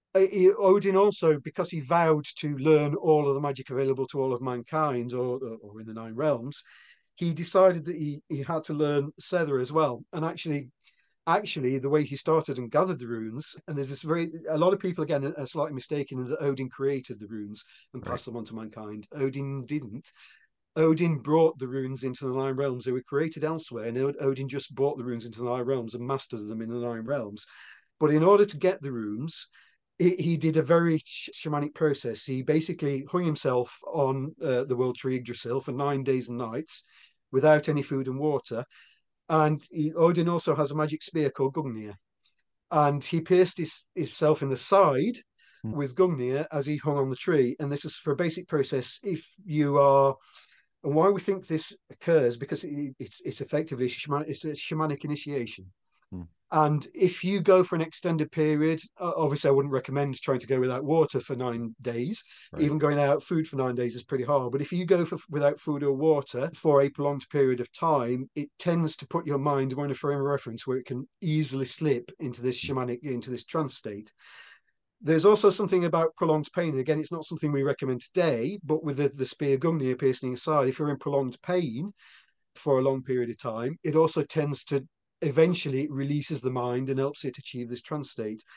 Odin also, because he vowed to learn all of the magic available to all of mankind, or in the nine realms, he decided that he had to learn Sether as well. And actually, the way he started and gathered the runes, and there's this a lot of people again are slightly mistaken in that Odin created the runes and right. passed them on to mankind. Odin didn't. Odin brought the runes into the nine realms. They were created elsewhere, and Odin just brought the runes into the nine realms and mastered them in the nine realms. But in order to get the runes, he did a very shamanic process. He basically hung himself on the world tree Yggdrasil for 9 days and nights without any food and water. And Odin also has a magic spear called Gungnir. And he pierced himself in the side Mm, with Gungnir as he hung on the tree. And this is for a basic process. If you are, and why we think this occurs, because it's effectively it's a shamanic initiation. mm, And if you go for an extended period, obviously, I wouldn't recommend trying to go without water for 9 days. right. Even going without food for 9 days is pretty hard. But if you go without food or water for a prolonged period of time, it tends to put your mind more in a frame of reference where it can easily slip into this into this trance state. There's also something about prolonged pain. Again, it's not something we recommend today, but with the spear Gungnir piercing your side, if you're in prolonged pain for a long period of time, it also tends to eventually releases the mind and helps it achieve this trance state.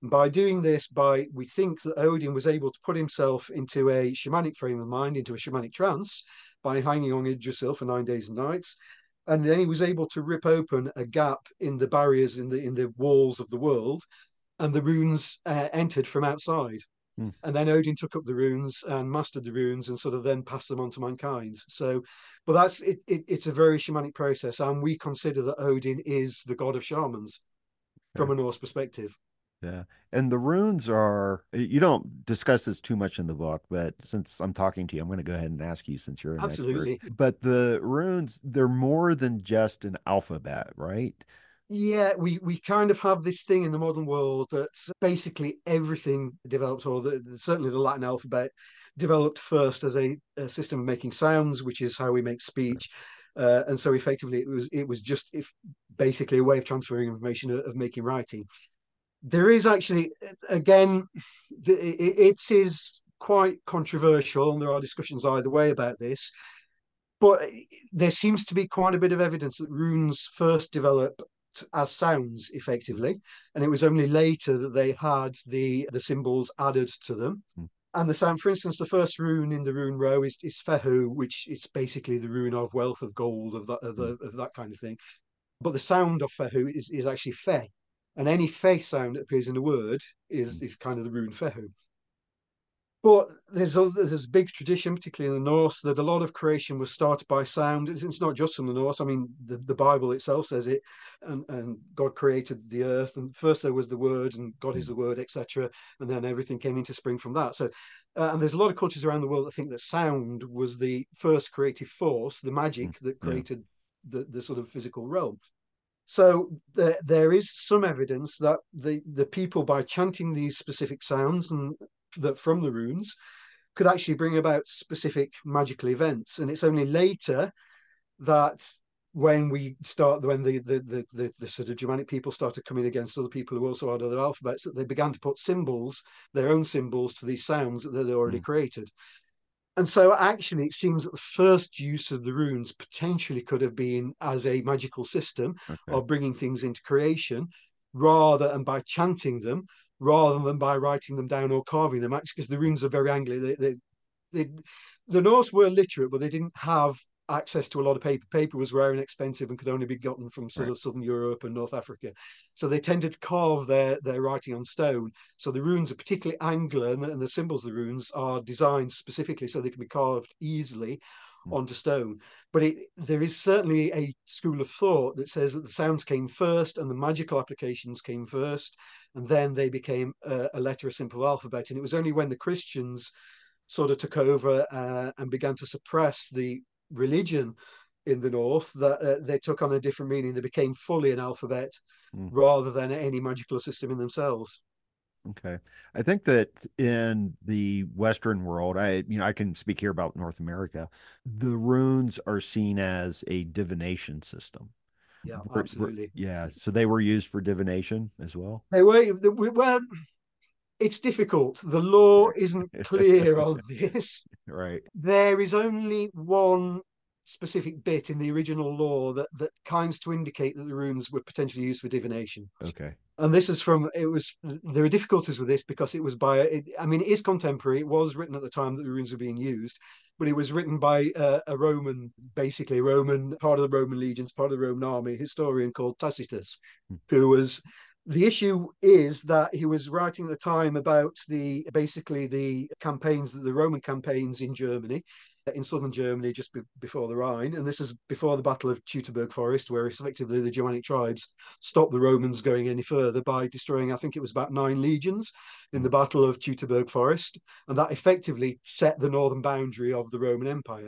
And by doing this, we think that Odin was able to put himself into a shamanic frame of mind, into a shamanic trance, by hanging on Yggdrasil for 9 days and nights. And then he was able to rip open a gap in the barriers in the walls of the world, and the runes entered from outside. And then Odin took up the runes and mastered the runes and sort of then passed them on to mankind. So, but that's it, it's a very shamanic process. And we consider that Odin is the god of shamans from Okay. a Norse perspective. Yeah. And the runes are, you don't discuss this too much in the book, but since I'm talking to you, I'm going to go ahead and ask you since you're an expert. Absolutely. But the runes, they're more than just an alphabet, right? Yeah, we kind of have this thing in the modern world that basically everything developed, or certainly the Latin alphabet developed first as a system of making sounds, which is how we make speech. And so effectively it was just if basically a way of transferring information, of making writing. There is actually, again, it is quite controversial, and there are discussions either way about this. But there seems to be quite a bit of evidence that runes first developed as sounds effectively, and it was only later that they had the symbols added to them. Mm. And the sound, for instance, the first rune in the rune row is Fehu, which is basically the rune of wealth, of gold, Mm. of that kind of thing. But the sound of Fehu is actually Fe, and any Fe sound that appears in a word Mm. is kind of the rune Fehu. But there's a big tradition, particularly in the Norse, that a lot of creation was started by sound. It's not just from the Norse. I mean, the Bible itself says it, and God created the earth, and first there was the Word, and God is Mm. the Word, etc. And then everything came into spring from that. So, and there's a lot of cultures around the world that think that sound was the first creative force, the Mm. magic that Yeah. created the sort of physical realm. So there is some evidence that the people, by chanting these specific sounds and that from the runes, could actually bring about specific magical events. And it's only later that when the sort of Germanic people started coming against other people who also had other alphabets, that they began to put symbols, their own symbols, to these sounds that they'd already Mm. created. And so actually it seems that the first use of the runes potentially could have been as a magical system Okay. of bringing things into creation, rather and by chanting them, rather than by writing them down or carving them. Actually, because the runes are very angry. They, the Norse were literate, but they didn't have access to a lot of paper. Paper was rare and expensive and could only be gotten from sort Right. of Southern Europe and North Africa. So they tended to carve their writing on stone. So the runes are particularly angular, and the symbols of the runes are designed specifically so they can be carved easily Mm. onto stone. But there is certainly a school of thought that says that the sounds came first and the magical applications came first, and then they became a letter, a simple alphabet. And it was only when the Christians sort of took over and began to suppress the religion in the north that they took on a different meaning. They became fully an alphabet Mm. rather than any magical system in themselves. Okay. I think that in the Western world, I can speak here about North America. The runes are seen as a divination system. Yeah, absolutely. Yeah, so they were used for divination as well. They were well. It's difficult. The law isn't clear on this. Right. There is only one specific bit in the original law that kinds to indicate that the runes were potentially used for divination. Okay. And this is from it was there are difficulties with this because it was I mean, it is contemporary. It was written at the time that the runes were being used, but it was written by a Roman, basically a Roman, part of the Roman legions, part of the Roman army historian called Tacitus, Hmm. who was the issue is that he was writing at the time about basically the campaigns, the Roman campaigns in Germany, in southern Germany, just before the Rhine. And this is before the Battle of Teutoburg Forest, where effectively the Germanic tribes stopped the Romans going any further by destroying, I think it was about 9 legions in Hmm. the Battle of Teutoburg Forest. And that effectively set the northern boundary of the Roman Empire.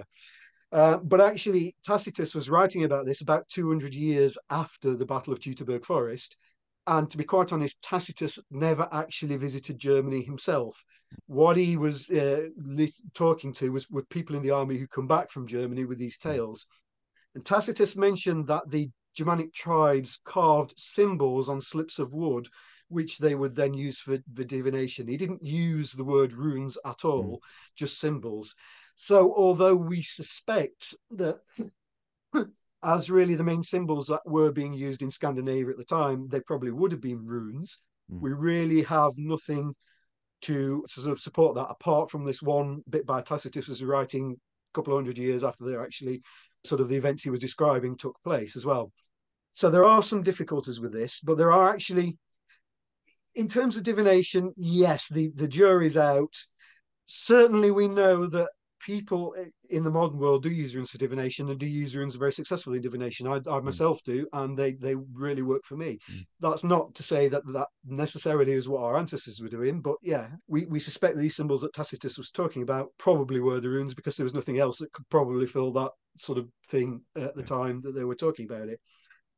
But actually, Tacitus was writing about this about 200 years after the Battle of Teutoburg Forest. And to be quite honest, Tacitus never actually visited Germany himself. What he was talking to were people in the army who come back from Germany with these Hmm. tales. And Tacitus mentioned that the Germanic tribes carved symbols on slips of wood, which they would then use for divination. He didn't use the word runes at Hmm. all, just symbols. So, although we suspect that as really the main symbols that were being used in Scandinavia at the time, they probably would have been runes. Mm. We really have nothing to sort of support that apart from this one bit by Tacitus was writing a couple of hundred years after they're actually sort of the events he was describing took place as well. So there are some difficulties with this, but there are actually, in terms of divination, yes, the jury's out. Certainly, we know that people in the modern world do use runes for divination and do use runes very successfully in divination. I Mm. myself do, and they really work for me. Mm. That's not to say that that necessarily is what our ancestors were doing, but yeah, we suspect these symbols that Tacitus was talking about probably were the runes because there was nothing else that could probably fill that sort of thing at the Yeah. time that they were talking about it.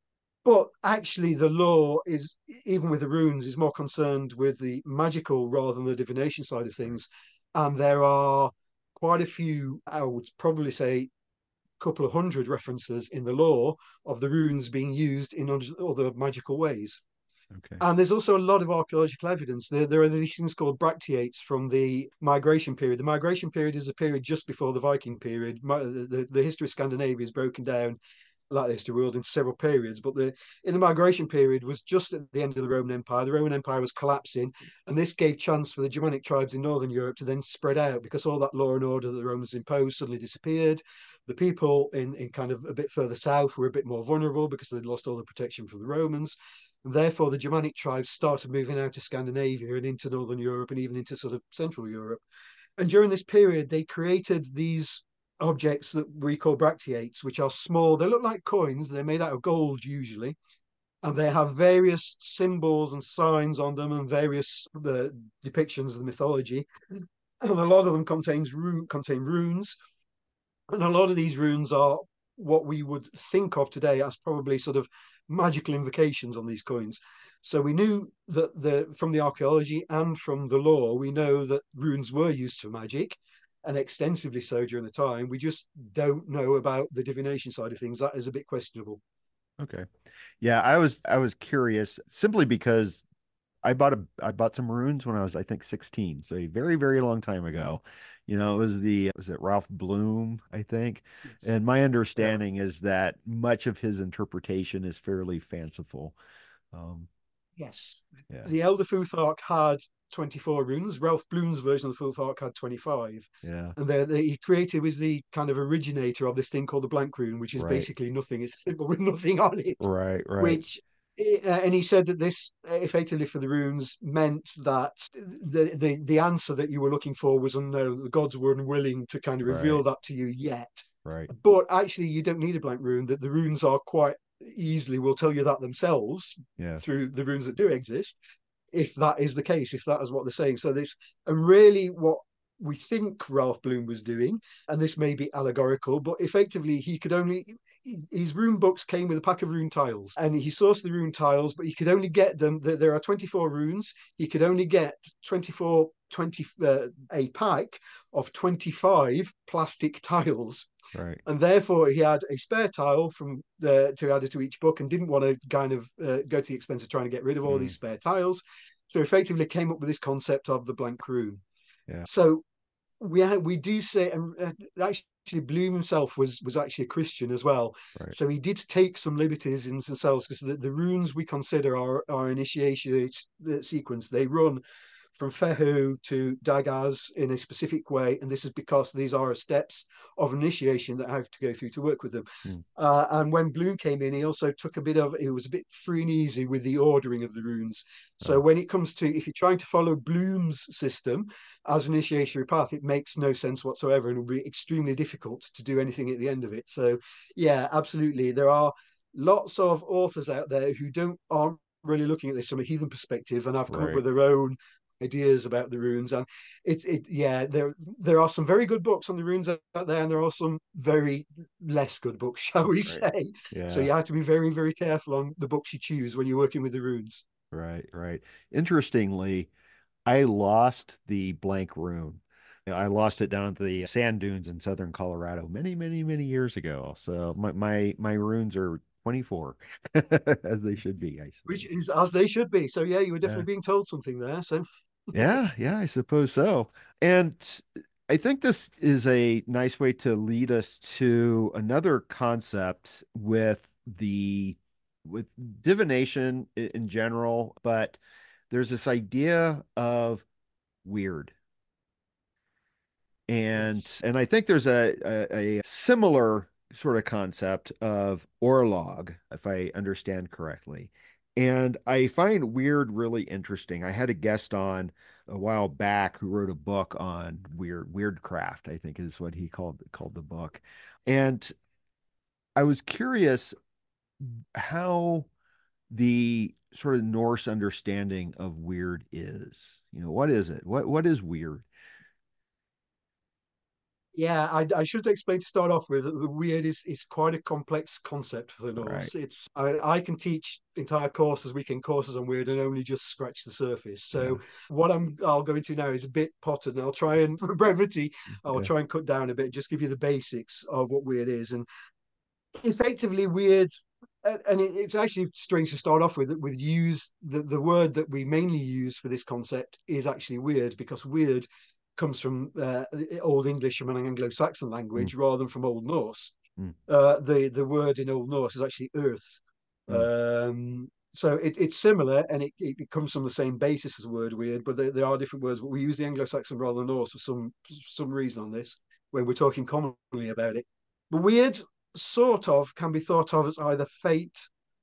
But actually, the law is, even with the runes, is more concerned with the magical rather than the divination side of Right. things. And there are quite a few, I would probably say, a couple of hundred references in the law of the runes being used in other magical ways. Okay. And there's also a lot of archaeological evidence. There are these things called bracteates from the migration period. The migration period is a period just before the Viking period. The history of Scandinavia is broken down like the history world into several periods, but in the migration period was just at the end of the Roman Empire. The Roman Empire was collapsing, and this gave chance for the Germanic tribes in Northern Europe to then spread out because all that law and order that the Romans imposed suddenly disappeared. The people in kind of a bit further south were a bit more vulnerable because they'd lost all the protection from the Romans. And therefore, the Germanic tribes started moving out of Scandinavia and into Northern Europe and even into sort of Central Europe. And during this period, they created these objects that we call bracteates, which are small. They look like coins. They're made out of gold usually, and they have various symbols and signs on them and various depictions of the mythology. And a lot of them contain runes, and a lot of these runes are what we would think of today as probably sort of magical invocations on these coins. So we knew that from the archaeology and from the law, we know that runes were used for magic and extensively so during the time. We just don't know about the divination side of things. That is a bit questionable. Okay. Yeah, I was curious simply because I bought some runes when I was, I think, 16, so a very, very long time ago. It was was it Ralph Bloom, I think? Yes. And my Yeah. understanding is that much of his interpretation is fairly fanciful. Um, Yes. yeah, The Elder Futhark had 24 runes. Ralph Bloom's version of the Futhark had 25. yeah, And he created was the kind of originator of this thing called the blank rune, which is right, basically nothing. It's a symbol with nothing on it. right, right, Which and he said that this effectively for the runes meant that the answer that you were looking for was unknown. The gods were unwilling to kind of reveal right, that to you yet. right. But actually, you don't need a blank rune. That the runes are quite easily will tell you that themselves Yeah, through the runes that do exist. If that is the case, if that is what they're saying, so this and really what we think Ralph Bloom was doing, and this may be allegorical, but effectively he could only his rune books came with a pack of rune tiles, and he sourced the rune tiles, but he could only get them. There are 24 runes. He could only get 24 20 a pack of 25 plastic tiles, right. and therefore he had a spare tile from to add to each book and didn't want to kind of go to the expense of trying to get rid of all Mm, these spare tiles, so effectively came up with this concept of the blank rune. yeah, So we do say, and actually Bloom himself was actually a Christian as well, right. so he did take some liberties in themselves because the runes we consider our initiation sequence. They run from Fehu to Dagaz in a specific way, and this is because these are steps of initiation that I have to go through to work with them. Mm, And when Bloom came in, he also took a bit of he was a bit free and easy with the ordering of the runes. So oh, when it comes to if you're trying to follow Bloom's system as an initiatory path, it makes no sense whatsoever, and will be extremely difficult to do anything at the end of it. So yeah, absolutely, there are lots of authors out there who aren't really looking at this from a heathen perspective and have come up right. with their own ideas about the runes. And yeah, there are some very good books on the runes out there, and there are some very less good books, shall we Right. say. So Yeah. you have to be very, very careful on the books you choose when you're working with the runes. Right. Right. Interestingly, I lost the blank rune. I lost it down at the sand dunes in southern Colorado many, many, many years ago. So my runes are 24, as they should be, I Which suppose. is as they should be. So yeah, you were Yeah. definitely being told something there. So Yeah, yeah, I suppose so. And I think this is a nice way to lead us to another concept with divination in general, but there's this idea of weird. Yes. And I think there's a similar sort of concept of orlog, if I understand correctly. And I find weird really interesting. I had a guest on a while back who wrote a book on weird craft, I think is what he called the book. And I was curious how the sort of Norse understanding of weird is. You know, what is it? What is weird? Yeah, I should explain to start off with that the weird is quite a complex concept for the Right. Norse. I can teach entire courses, weekend courses on weird, and only just scratch the surface. Yeah. So what I'll go into now is a bit potted, and I'll try and for brevity, I'll Yeah. try and cut down a bit, just give you the basics of what weird is. And effectively weird, and it's actually strange to start off with use the word that we mainly use for this concept is actually weird, because weird comes from Old English from an Anglo-Saxon Mm, language rather than from Old Norse. mm, The word in Old Norse is actually earth. mm. So it's similar, and it comes from the same basis as the word weird, but they are different words. But we use the Anglo-Saxon rather than Norse for some reason on this when we're talking commonly about it. But weird sort of can be thought of as either fate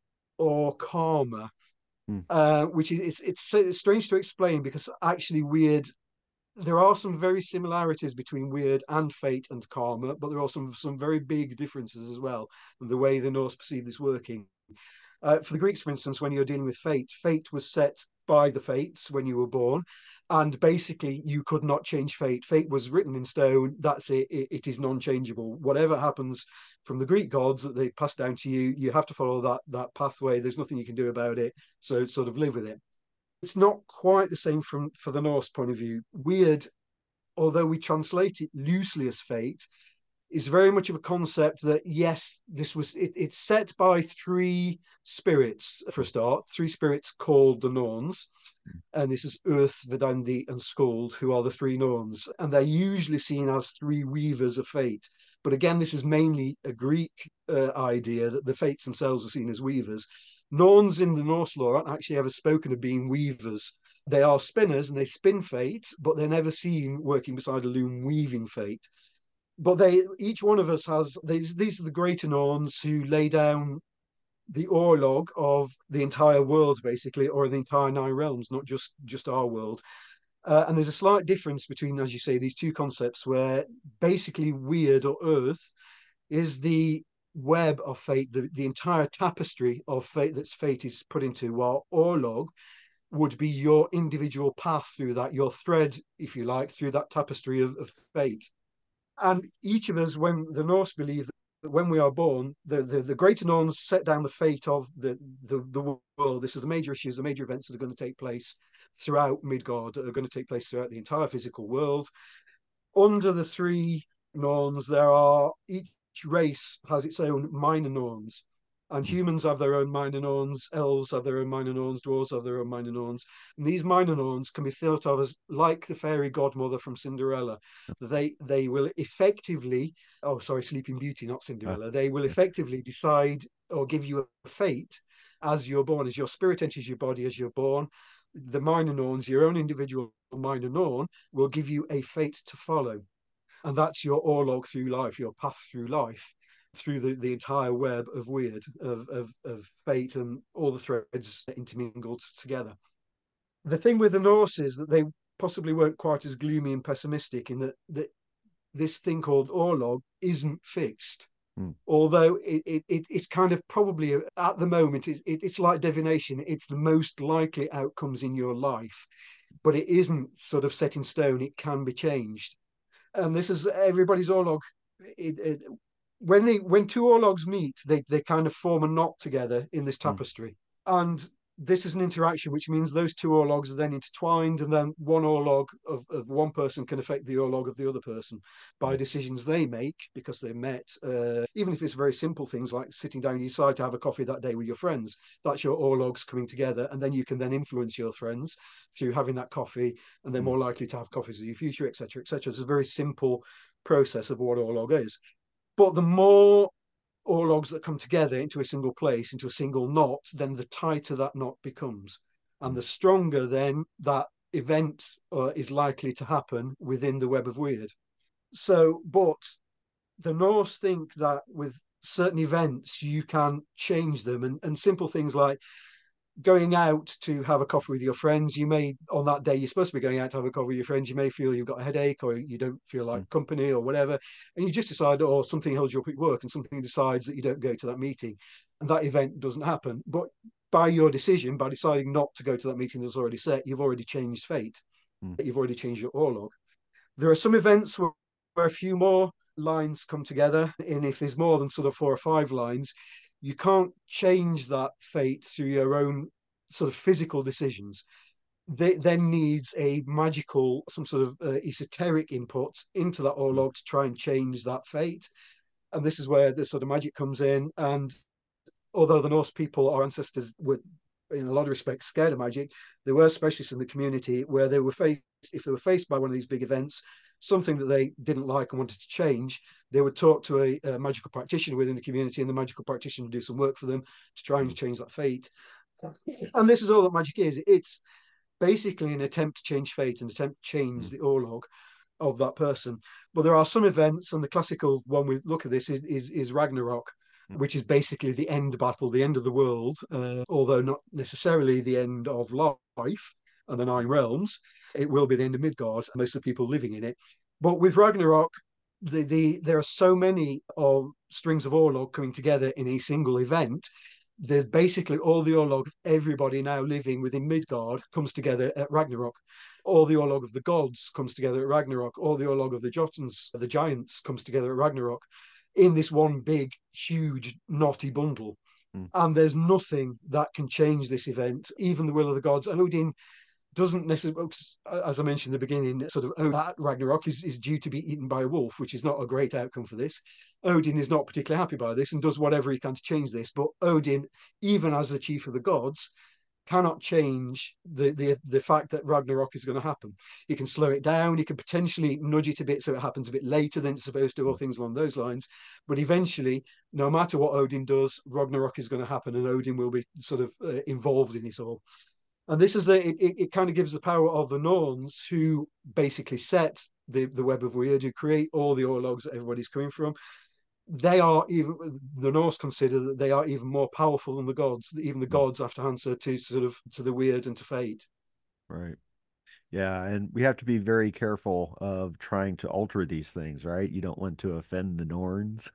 or karma, Mm. which is it's strange to explain because actually weird. There are some very similarities between weird and fate and karma, but there are some very big differences as well in the way the Norse perceive this working. For the Greeks, for instance, when you're dealing with fate, fate was set by the fates when you were born, and basically you could not change fate. Fate was written in stone. That's it. It is non-changeable. Whatever happens from the Greek gods that they pass down to you, you have to follow that pathway. There's nothing you can do about it. So sort of live with it. It's not quite the same from for the Norse point of view. Weird, although we translate it loosely as fate, is very much of a concept that yes, it's set by three spirits for a start, three spirits called the Norns, and this is Earth, Verdandi, and Skuld, who are the three Norns, and they're usually seen as three weavers of fate. But again, this is mainly a Greek idea that the fates themselves are seen as weavers. Norns in the Norse lore aren't actually ever spoken of being weavers. They are spinners and they spin fate, but they're never seen working beside a loom weaving fate. But they, each one of us has these are the greater Norns who lay down the orlog of the entire world, basically, or the entire nine realms, not just our world. And there's a slight difference between, as you say, these two concepts, where basically weird or earth is the web of fate, the entire tapestry of fate that's fate is put into, while orlog would be your individual path through that, your thread, if you like, through that tapestry of fate. And each of us, when the Norse believe that when we are born, the greater Norns set down the fate of the world. This is the major issues, the major events that are going to take place throughout Midgard, are going to take place throughout the entire physical world. Under the three Norns, there are each race has its own minor Norns. And Mm. humans have their own minor Norns, elves have their own minor Norns, dwarves have their own minor Norns. And these minor Norns can be thought of as like the fairy godmother from Cinderella. They will effectively, oh sorry, Sleeping Beauty, not Ah, Cinderella. They will yeah. effectively decide or give you a fate as you're born, as your spirit enters your body as you're born. The minor Norns, your own individual minor Norn, will give you a fate to follow. And that's your orlog through life, your path through life, through the entire web of weird, of fate and all the threads intermingled together. The thing with the Norse is that they possibly weren't quite as gloomy and pessimistic in that this thing called orlog isn't fixed. Mm. Although it's kind of probably at the moment it's like divination, it's the most likely outcomes in your life, but it isn't sort of set in stone, it can be changed. And this is everybody's orlog. When two orlogs meet, they kind of form a knot together in this Mm. tapestry, and this is an interaction, which means those two orlogs are then intertwined, and then one orlog of one person can affect the orlog of the other person by Mm. decisions they make because they met. Even if it's very simple things like sitting down, you decide to have a coffee that day with your friends. That's your orlogs coming together, and then you can then influence your friends through having that coffee, and they're Mm. more likely to have coffees in your future, etc., etc. It's a very simple process of what orlog is. But the more orlogs that come together into a single place, into a single knot, then the tighter that knot becomes. And the stronger then that event is likely to happen within the web of weird. So, but the Norse think that with certain events you can change them, and simple things like going out to have a coffee with your friends. You may, on that day you're supposed to be going out to have a coffee with your friends, you may feel you've got a headache or you don't feel like company or whatever, and you just decide, or something holds you up at work and something decides that you don't go to that meeting, and that event doesn't happen. But by your decision, by deciding not to go to that meeting that's already set, you've already changed fate. You've already changed your orlog. There are some events where a few more lines come together, and if there's more than sort of 4 or 5 lines, you can't change that fate through your own sort of physical decisions. They then needs a magical, some sort of esoteric input into that orlog to try and change that fate. And this is where the sort of magic comes in. And although the Norse people, our ancestors, were in a lot of respects scared of magic, there were specialists in the community where they were faced, if they were faced by one of these big events, something that they didn't like and wanted to change, they would talk to a magical practitioner within the community, and the magical practitioner would do some work for them to try and change that fate. And this is all that magic is. It's basically an attempt to change fate, an attempt to change the orlog of that person. But there are some events, and the classical one we look at this is Ragnarok, which is basically the end battle, the end of the world, although not necessarily the end of life and the 9 realms. It will be the end of Midgard, most of the people living in it. But with Ragnarok, there are so many of strings of orlog coming together in a single event. There's basically all the orlog, everybody now living within Midgard comes together at Ragnarok. All the orlog of the gods comes together at Ragnarok. All the orlog of the Jotuns, the giants, comes together at Ragnarok in this one big, huge, knotty bundle. And there's nothing that can change this event, even the will of the gods. And Odin doesn't necessarily, as I mentioned in the beginning, sort of that Ragnarok is due to be eaten by a wolf, which is not a great outcome for this. Odin is not particularly happy by this and does whatever he can to change this. But Odin, even as the chief of the gods, cannot change the fact that Ragnarok is going to happen. He can slow it down. He can potentially nudge it a bit so it happens a bit later than it's supposed to, or things along those lines. But eventually, no matter what Odin does, Ragnarok is going to happen, and Odin will be sort of involved in it all. And this is it kind of gives the power of the Norns, who basically set the web of weird, who create all the orlogs that everybody's coming from. They are, even the Norse consider that they are even more powerful than the gods. Even the gods have to answer to sort of to the weird and to fate. Right. Yeah, and we have to be very careful of trying to alter these things, right? You don't want to offend the Norns.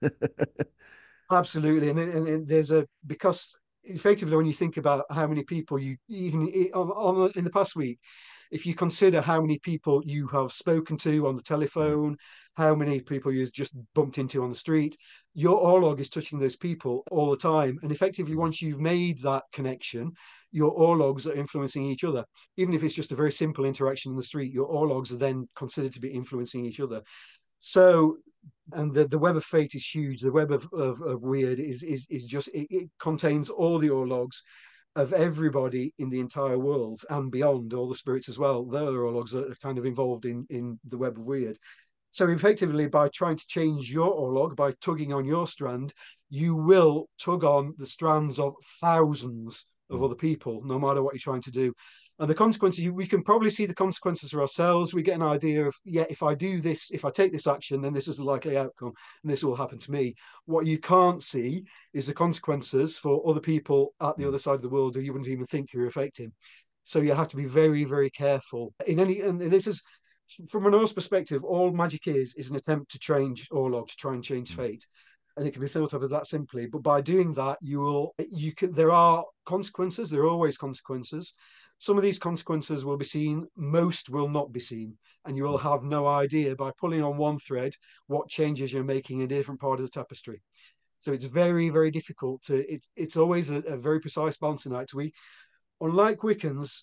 Absolutely, and there's because effectively when you think about how many people you even in the past week, if you consider how many people you have spoken to on the telephone, how many people you've just bumped into on the street, your orlog is touching those people all the time. And effectively, once you've made that connection, your orlogs are influencing each other. Even if it's just a very simple interaction in the street, your orlogs are then considered to be influencing each other. So, and the web of fate is huge. The web of weird is just, it contains all the orlogs of everybody in the entire world and beyond, all the spirits as well. Their orlogs are kind of involved in the web of weird. So effectively, by trying to change your orlog, by tugging on your strand, you will tug on the strands of thousands of other people, no matter what you're trying to do. And the consequences, we can probably see the consequences for ourselves. We get an idea of, yeah, if I do this, if I take this action, then this is the likely outcome, and this will happen to me. What you can't see is the consequences for other people at the other side of the world who you wouldn't even think you're affecting. So you have to be very, very careful. And this is, from a Norse perspective, all magic is an attempt to change orlog, to try and change fate. And it can be thought of as that simply. But by doing that, there are consequences. There are always consequences. Some of these consequences will be seen, most will not be seen. And you will have no idea by pulling on one thread what changes you're making in a different part of the tapestry. So it's very, very difficult it's always a very precise balancing act. Unlike Wiccans,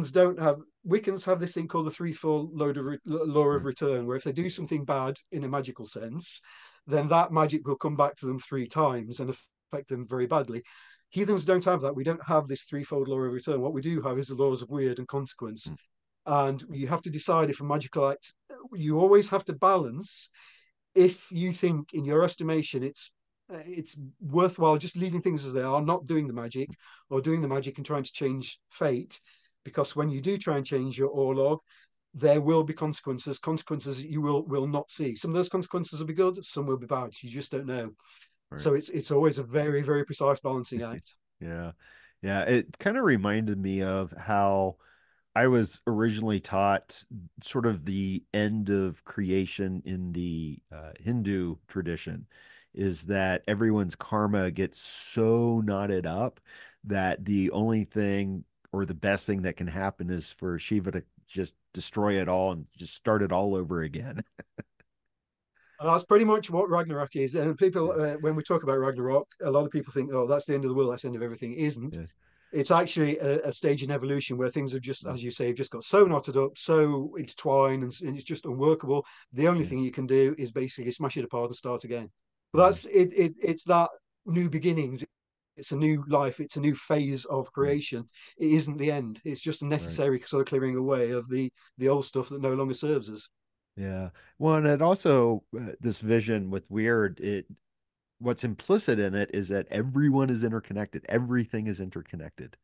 Wiccans have this thing called the threefold law of return, where if they do something bad in a magical sense, then that magic will come back to them 3 times and affect them very badly. Heathens don't have that. We don't have this threefold law of return. What we do have is the laws of weird and consequence. And you have to decide if a magical act, you always have to balance. If you think, in your estimation, it's worthwhile just leaving things as they are, not doing the magic, or doing the magic and trying to change fate, because when you do try and change your ore log, there will be consequences you will not see. Some of those consequences will be good, some will be bad. You just don't know. Right. So it's always a very, very precise balancing act. Yeah. Yeah. It kind of reminded me of how I was originally taught sort of the end of creation in the Hindu tradition is that everyone's karma gets so knotted up that the only thing or the best thing that can happen is for Shiva to just destroy it all and just start it all over again. And that's pretty much what Ragnarok is. And people, Yeah. when we talk about Ragnarok, a lot of people think, oh, that's the end of the world, that's the end of everything. It isn't. Yeah. It's actually a stage in evolution where things have just, as you say, have just got so knotted up, so intertwined, and it's just unworkable. The only Yeah. thing you can do is basically smash it apart and start again. But Yeah. that's it. It's that new beginnings. It's a new life. It's a new phase of Yeah. creation. It isn't the end. It's just a Right. necessary sort of clearing away of the old stuff that no longer serves us. Yeah. Well, and it also this vision with weird, it what's implicit in it is that everyone is interconnected. Everything is interconnected.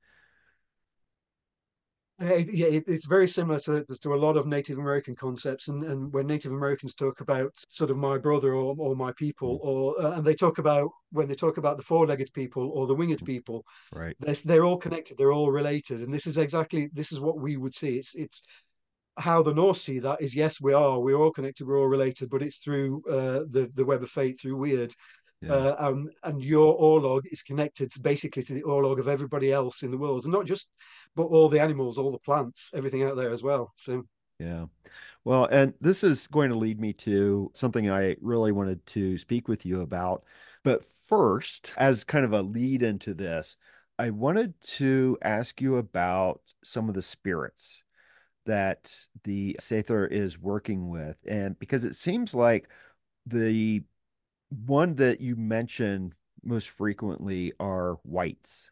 Yeah, it's very similar to a lot of Native American concepts, and when Native Americans talk about sort of my brother or my people, Mm, or and they talk about when they talk about the four-legged people or the winged mm. people, Right. they're all connected, they're all related, and this is what we would see. It's how the Norse see that is yes, we're all connected, we're all related, but it's through the web of fate, through weird. Yeah. And your orlog is connected basically to the orlog of everybody else in the world, and not just, but all the animals, all the plants, everything out there as well. So Yeah. Well, and this is going to lead me to something I really wanted to speak with you about. But first, as kind of a lead into this, I wanted to ask you about some of the spirits that the Sather is working with. And because it seems like the one that you mention most frequently are whites.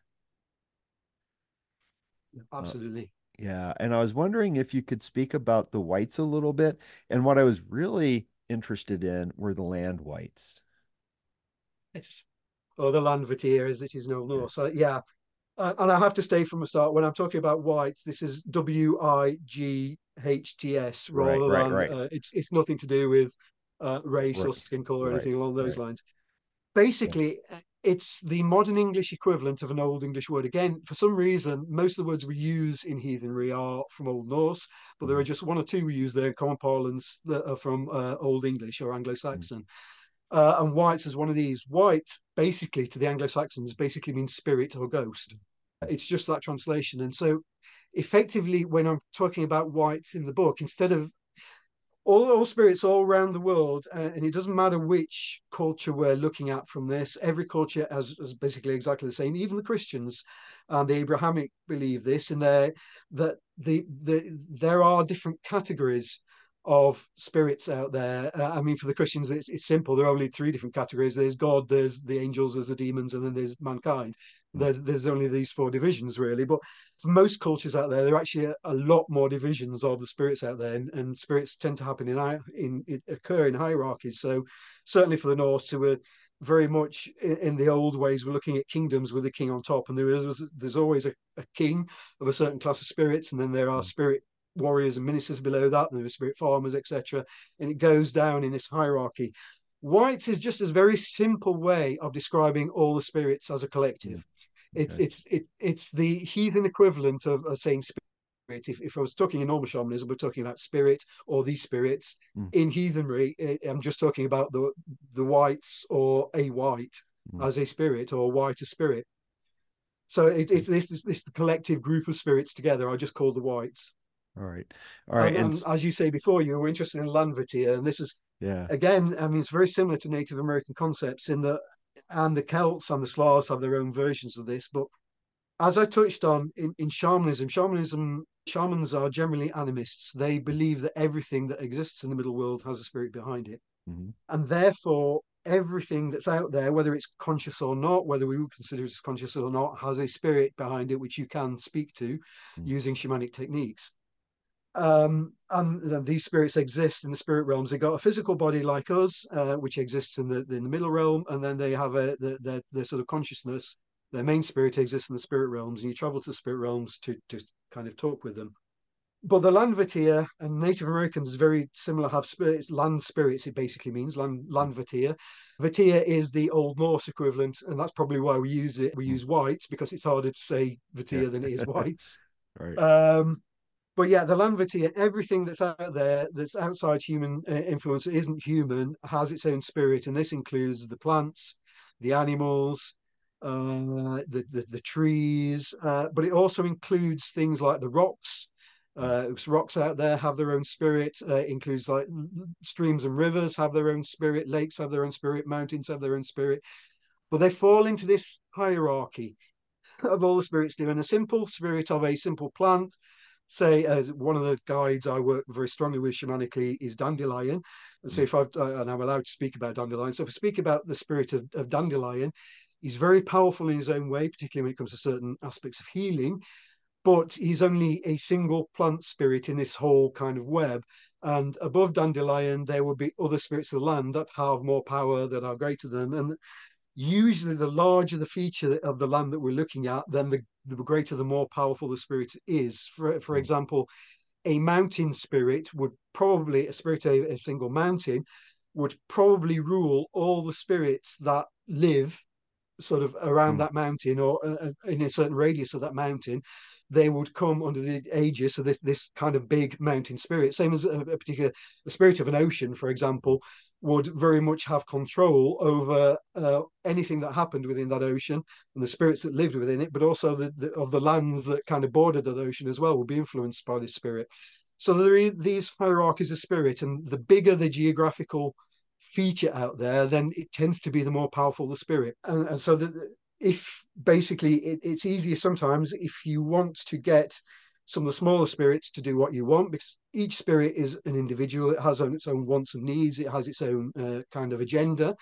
Uh, absolutely. yeah. And I was wondering if you could speak about the whites a little bit. And what I was really interested in were the land whites. Yes. Or the Landvertier, as it is known Yeah. Norse. So yeah, and I have to stay from the start when I'm talking about whites. This is WIGHTS Right, rather right, than right. it's nothing to do with race or Right, skin color or right, anything along those right. lines. Yeah. Basically, it's the modern English equivalent of an Old English word. Again, for some reason, most of the words we use in heathenry are from Old Norse, but there are Mhm, just one or two we use there in common parlance that are from Old English or mhm, Anglo-Saxon. And whites is one of these. White, basically, to the Anglo-Saxons, basically means spirit or ghost. It's just that translation. And so, effectively, when I'm talking about whites in the book, instead of all spirits all around the world, and it doesn't matter which culture we're looking at from this. Every culture has basically exactly the same. Even the Christians and the Abrahamic believe this, and that there are different categories of spirits out there. I mean, for the Christians, it's simple. There are only three different categories. There's God, there's the angels, there's the demons, and then there's mankind. mhm. There's only these four divisions really, but for most cultures out there, there are actually a lot more divisions of the spirits out there, and spirits tend to happen in occur in hierarchies. So certainly for the Norse, who were very much in the old ways, we're looking at kingdoms with a king on top, and there's always a king of a certain class of spirits, and then there are spirit warriors and ministers below that, and there are spirit farmers, etc. And it goes down in this hierarchy. Whites is just a very simple way of describing all the spirits as a Mhm. collective. It's Okay. it's it, it's the heathen equivalent of saying spirit. If I was talking in normal shamanism, we're talking about spirit or these spirits. Mm, In heathenry, I'm just talking about the whites or a white mm. as a spirit or white as spirit. So Okay. it's this collective group of spirits together. I just call the whites. All right. All right. And as you say before, you were interested in Landvertier, and this is Yeah. again, I mean, it's very similar to Native American concepts in that, and the Celts and the Slavs have their own versions of this. But as I touched on in shamans are generally animists. They believe that everything that exists in the middle world has a spirit behind it. Hmm. And therefore, everything that's out there, whether it's conscious or not, whether we would consider it as conscious or not, has a spirit behind it, which you can speak to using shamanic techniques. And then these spirits exist in the spirit realms. They got a physical body like us, which exists in the middle realm, and then they have their sort of consciousness. Their main spirit exists in the spirit realms, and you travel to the spirit realms to kind of talk with them. But the Landvatir and Native Americans very similar, have spirits, land spirits, it basically means Landvatir. Vatir is the Old Norse equivalent, and that's probably why we use it. We use whites because it's harder to say Vatir than it is whites. Right. But yeah, the Landvatir, everything that's out there that's outside human influence, that isn't human, has its own spirit, and this includes the plants, the animals, the trees, but it also includes things like the rocks. Rocks out there have their own spirit. Includes like streams and rivers have their own spirit, lakes have their own spirit, mountains have their own spirit, but they fall into this hierarchy of all the spirits do. And a simple spirit of a simple plant, say, as one of the guides I work very strongly with shamanically is dandelion. And so and I'm allowed to speak about dandelion. So if I speak about the spirit of dandelion, he's very powerful in his own way, particularly when it comes to certain aspects of healing. But he's only a single plant spirit in this whole kind of web. And above dandelion, there will be other spirits of the land that have more power, that are greater than. And usually the larger the feature of the land that we're looking at, then the greater, the more powerful the spirit is. For example, a mountain spirit would probably, a spirit of a single mountain, would probably rule all the spirits that live sort of around that mountain, or in a certain radius of that mountain. They would come under the aegis of this kind of big mountain spirit. Same as a particular, the spirit of an ocean, for example, would very much have control over anything that happened within that ocean and the spirits that lived within it, but also of the lands that kind of bordered that ocean as well would be influenced by this spirit. So there are these hierarchies of spirit, and the bigger the geographical feature out there, then it tends to be the more powerful the spirit. And so if basically it's easier sometimes if you want to get some of the smaller spirits to do what you want, because each spirit is an individual. It has its own wants and needs. It has its own kind of agenda.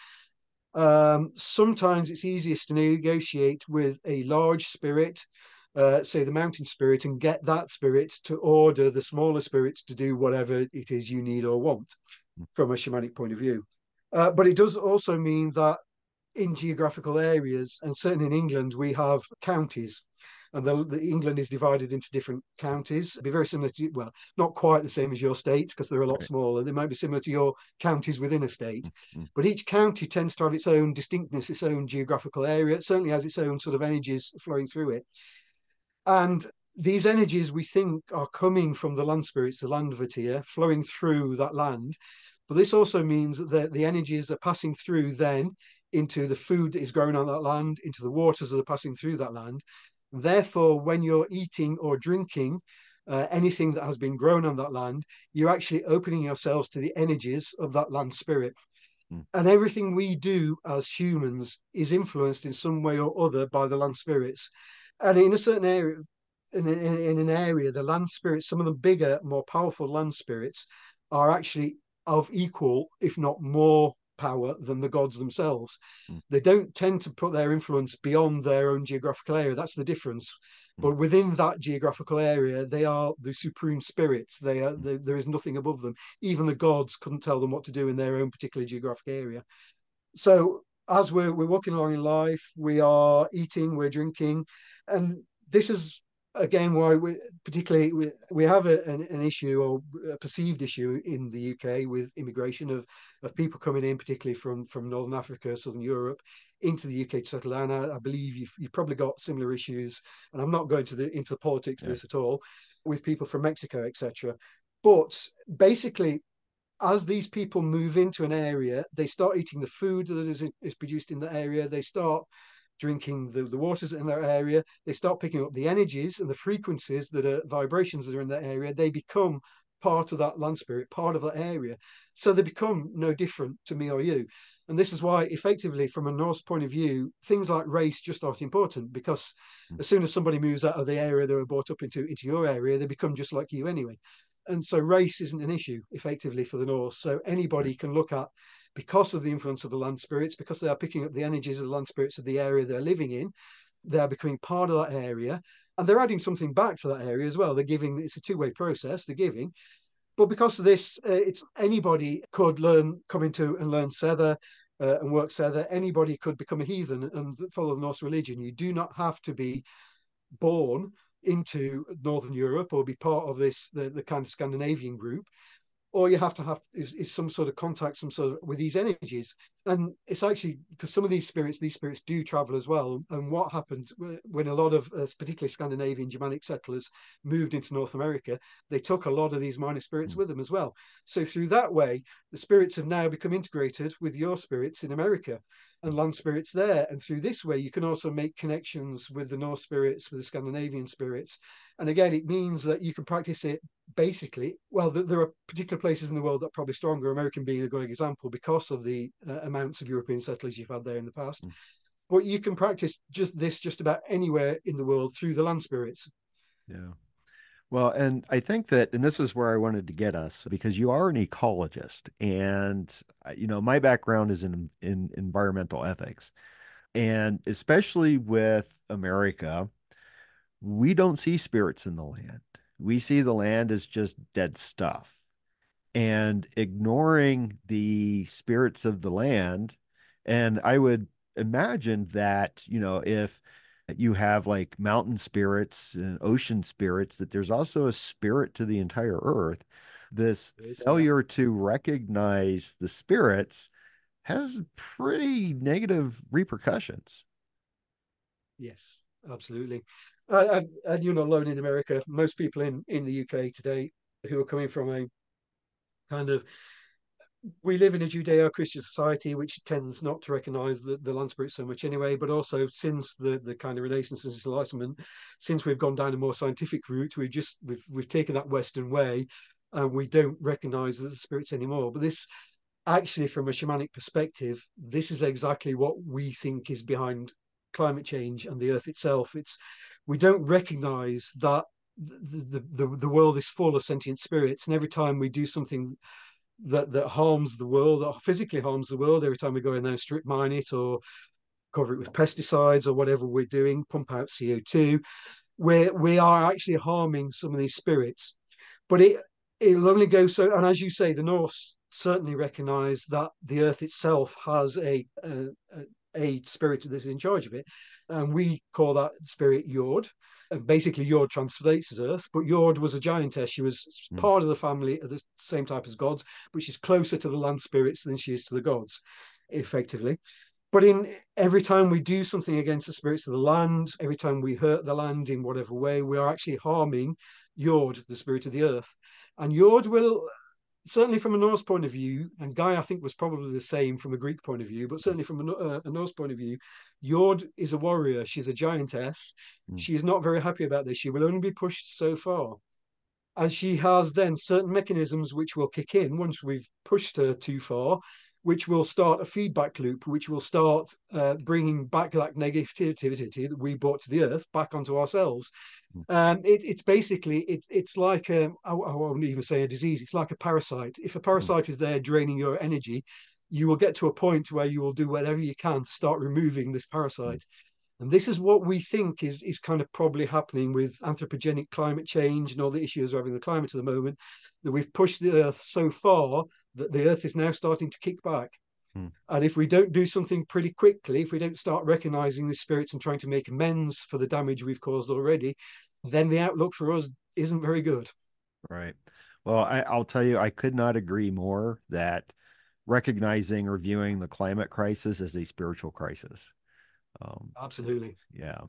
Sometimes it's easiest to negotiate with a large spirit, say the mountain spirit, and get that spirit to order the smaller spirits to do whatever it is you need or want from a shamanic point of view. But it does also mean that in geographical areas, and certainly in England, we have counties, and the England is divided into different counties. It'd be very similar to, well, not quite the same as your state, because they're a lot smaller. They might be similar to your counties within a state, but each county tends to have its own distinctness, its own geographical area. It certainly has its own sort of energies flowing through it. And these energies we think are coming from the land spirits, the Landvatir, flowing through that land. But this also means that the energies are passing through then into the food that is grown on that land, into the waters that are passing through that land. Therefore, when you're eating or drinking anything that has been grown on that land, you're actually opening yourselves to the energies of that land spirit. And everything we do as humans is influenced in some way or other by the land spirits. And in a certain area, in an area, the land spirits, some of the bigger, more powerful land spirits, are actually of equal, if not more, power than the gods themselves. They don't tend to put their influence beyond their own geographical area. That's the difference. But within that geographical area, they are the supreme spirits. There is nothing above them. Even the gods couldn't tell them what to do in their own particular geographic area. So as we're walking along in life, we are eating, we're drinking, and this is again why we have an issue, or a perceived issue in the UK, with immigration of people coming in, particularly from Northern Africa, Southern Europe, into the UK to settle down. I believe you've probably got similar issues, and I'm not going into the politics of this at all, with people from Mexico, etc. But basically, as these people move into an area, they start eating the food that is produced in the area. They start drinking the waters in their area. They start picking up the energies and the frequencies that are vibrations that are in that area. They become part of that land spirit, part of that area. So they become no different to me or you. And this is why, effectively, from a Norse point of view, things like race just aren't important, because as soon as somebody moves out of the area they were brought up into your area, they become just like you anyway. And so race isn't an issue, effectively, for the Norse. So anybody can look at, because of the influence of the land spirits, because they are picking up the energies of the land spirits of the area they're living in, they are becoming part of that area, and they're adding something back to that area as well. They're giving. It's a two-way process, they're giving. But because of this, it's anybody could come into and learn Seidr and work Seidr. Anybody could become a heathen and follow the Norse religion. You do not have to be born into Northern Europe or be part of the kind of Scandinavian group, or you have to have is some sort of contact, some sort of with these energies. And it's actually because some of these spirits do travel as well. And what happened when a lot of particularly Scandinavian Germanic settlers moved into North America, they took a lot of these minor spirits with them as well. So through that way, the spirits have now become integrated with your spirits in America and land spirits there. And through this way, you can also make connections with the Norse spirits, with the Scandinavian spirits. And again, it means that you can practice it basically. Well, there are particular places in the world that are probably stronger, American being a good example because of the amounts of European settlers you've had there in the past. But you can practice just about anywhere in the world through the land spirits. Yeah. Well, and I think that, and this is where I wanted to get us, because you are an ecologist, and my background is in environmental ethics, and especially with America, we don't see spirits in the land. We see the land as just dead stuff, and ignoring the spirits of the land. And I would imagine that, if you have like mountain spirits and ocean spirits, that there's also a spirit to the entire earth. This failure to recognize the spirits has pretty negative repercussions. Yes, absolutely. And you're not alone in America. Most people in the UK today who are coming from a kind of, we live in a Judeo-Christian society which tends not to recognize the land spirit so much anyway, but also since the kind of Renaissance and Enlightenment, since we've gone down a more scientific route, we've taken that Western way and we don't recognize the spirits anymore. But this actually, from a shamanic perspective, this is exactly what we think is behind climate change and the earth itself. We don't recognize that the world is full of sentient spirits, and every time we do something that harms the world, or physically harms the world, every time we go in there and strip mine it or cover it with pesticides or whatever we're doing, pump out CO2, we are actually harming some of these spirits. But it'll only go so, and as you say, the Norse certainly recognize that the earth itself has a spirit that's in charge of it, and we call that spirit Jord. And basically, Jord translates as earth, but Jord was a giantess. She was part of the family of the same type as gods, but she's closer to the land spirits than she is to the gods, effectively. But in every time we do something against the spirits of the land, every time we hurt the land in whatever way, we are actually harming Jord, the spirit of the earth. And Jord will, certainly from a Norse point of view, and Guy, I think, was probably the same from a Greek point of view, but certainly from a Norse point of view, Jord is a warrior. She's a giantess. She is not very happy about this. She will only be pushed so far. And she has then certain mechanisms which will kick in once we've pushed her too far, which will start a feedback loop, which will start bringing back that negativity that we brought to the earth back onto ourselves. It's basically, it's like, I won't even say a disease, it's like a parasite. If a parasite is there draining your energy, you will get to a point where you will do whatever you can to start removing this parasite. And this is what we think is kind of probably happening with anthropogenic climate change and all the issues we're having with the climate at the moment, that we've pushed the earth so far that the earth is now starting to kick back. And if we don't do something pretty quickly, if we don't start recognizing the spirits and trying to make amends for the damage we've caused already, then the outlook for us isn't very good. Right. Well, I'll tell you, I could not agree more that recognizing or viewing the climate crisis as a spiritual crisis. Absolutely. Yeah.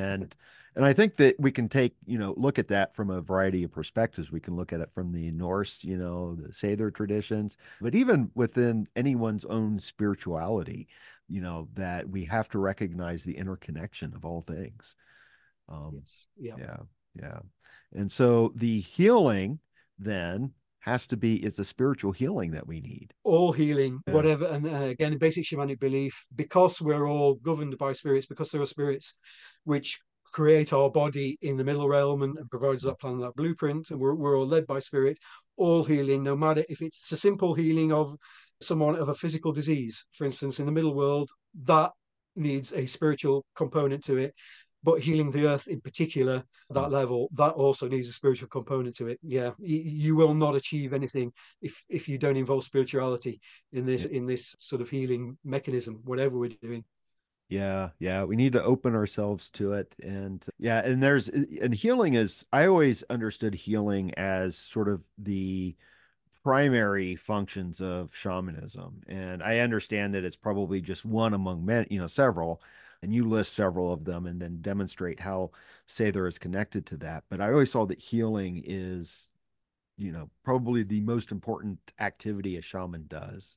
And I think that we can take, look at that from a variety of perspectives. We can look at it from the Norse, the Seidr traditions, but even within anyone's own spirituality, that we have to recognize the interconnection of all things. Yes. Yeah. Yeah. Yeah. And so the healing then has to be, it's a spiritual healing that we need. All healing, whatever. And again, in basic shamanic belief, because we're all governed by spirits, because there are spirits which create our body in the middle realm and provide us that plan, that blueprint, and we're all led by spirit, all healing, no matter if it's a simple healing of someone of a physical disease, for instance, in the middle world, that needs a spiritual component to it. But healing the earth in particular, that level, that also needs a spiritual component to it. Yeah, you will not achieve anything if you don't involve spirituality in this sort of healing mechanism, whatever we're doing. Yeah, yeah, we need to open ourselves to it. And yeah, and healing is, I always understood healing as sort of the primary functions of shamanism. And I understand that it's probably just one among many, several, and you list several of them and then demonstrate how Sather is connected to that. But I always saw that healing is, probably the most important activity a shaman does.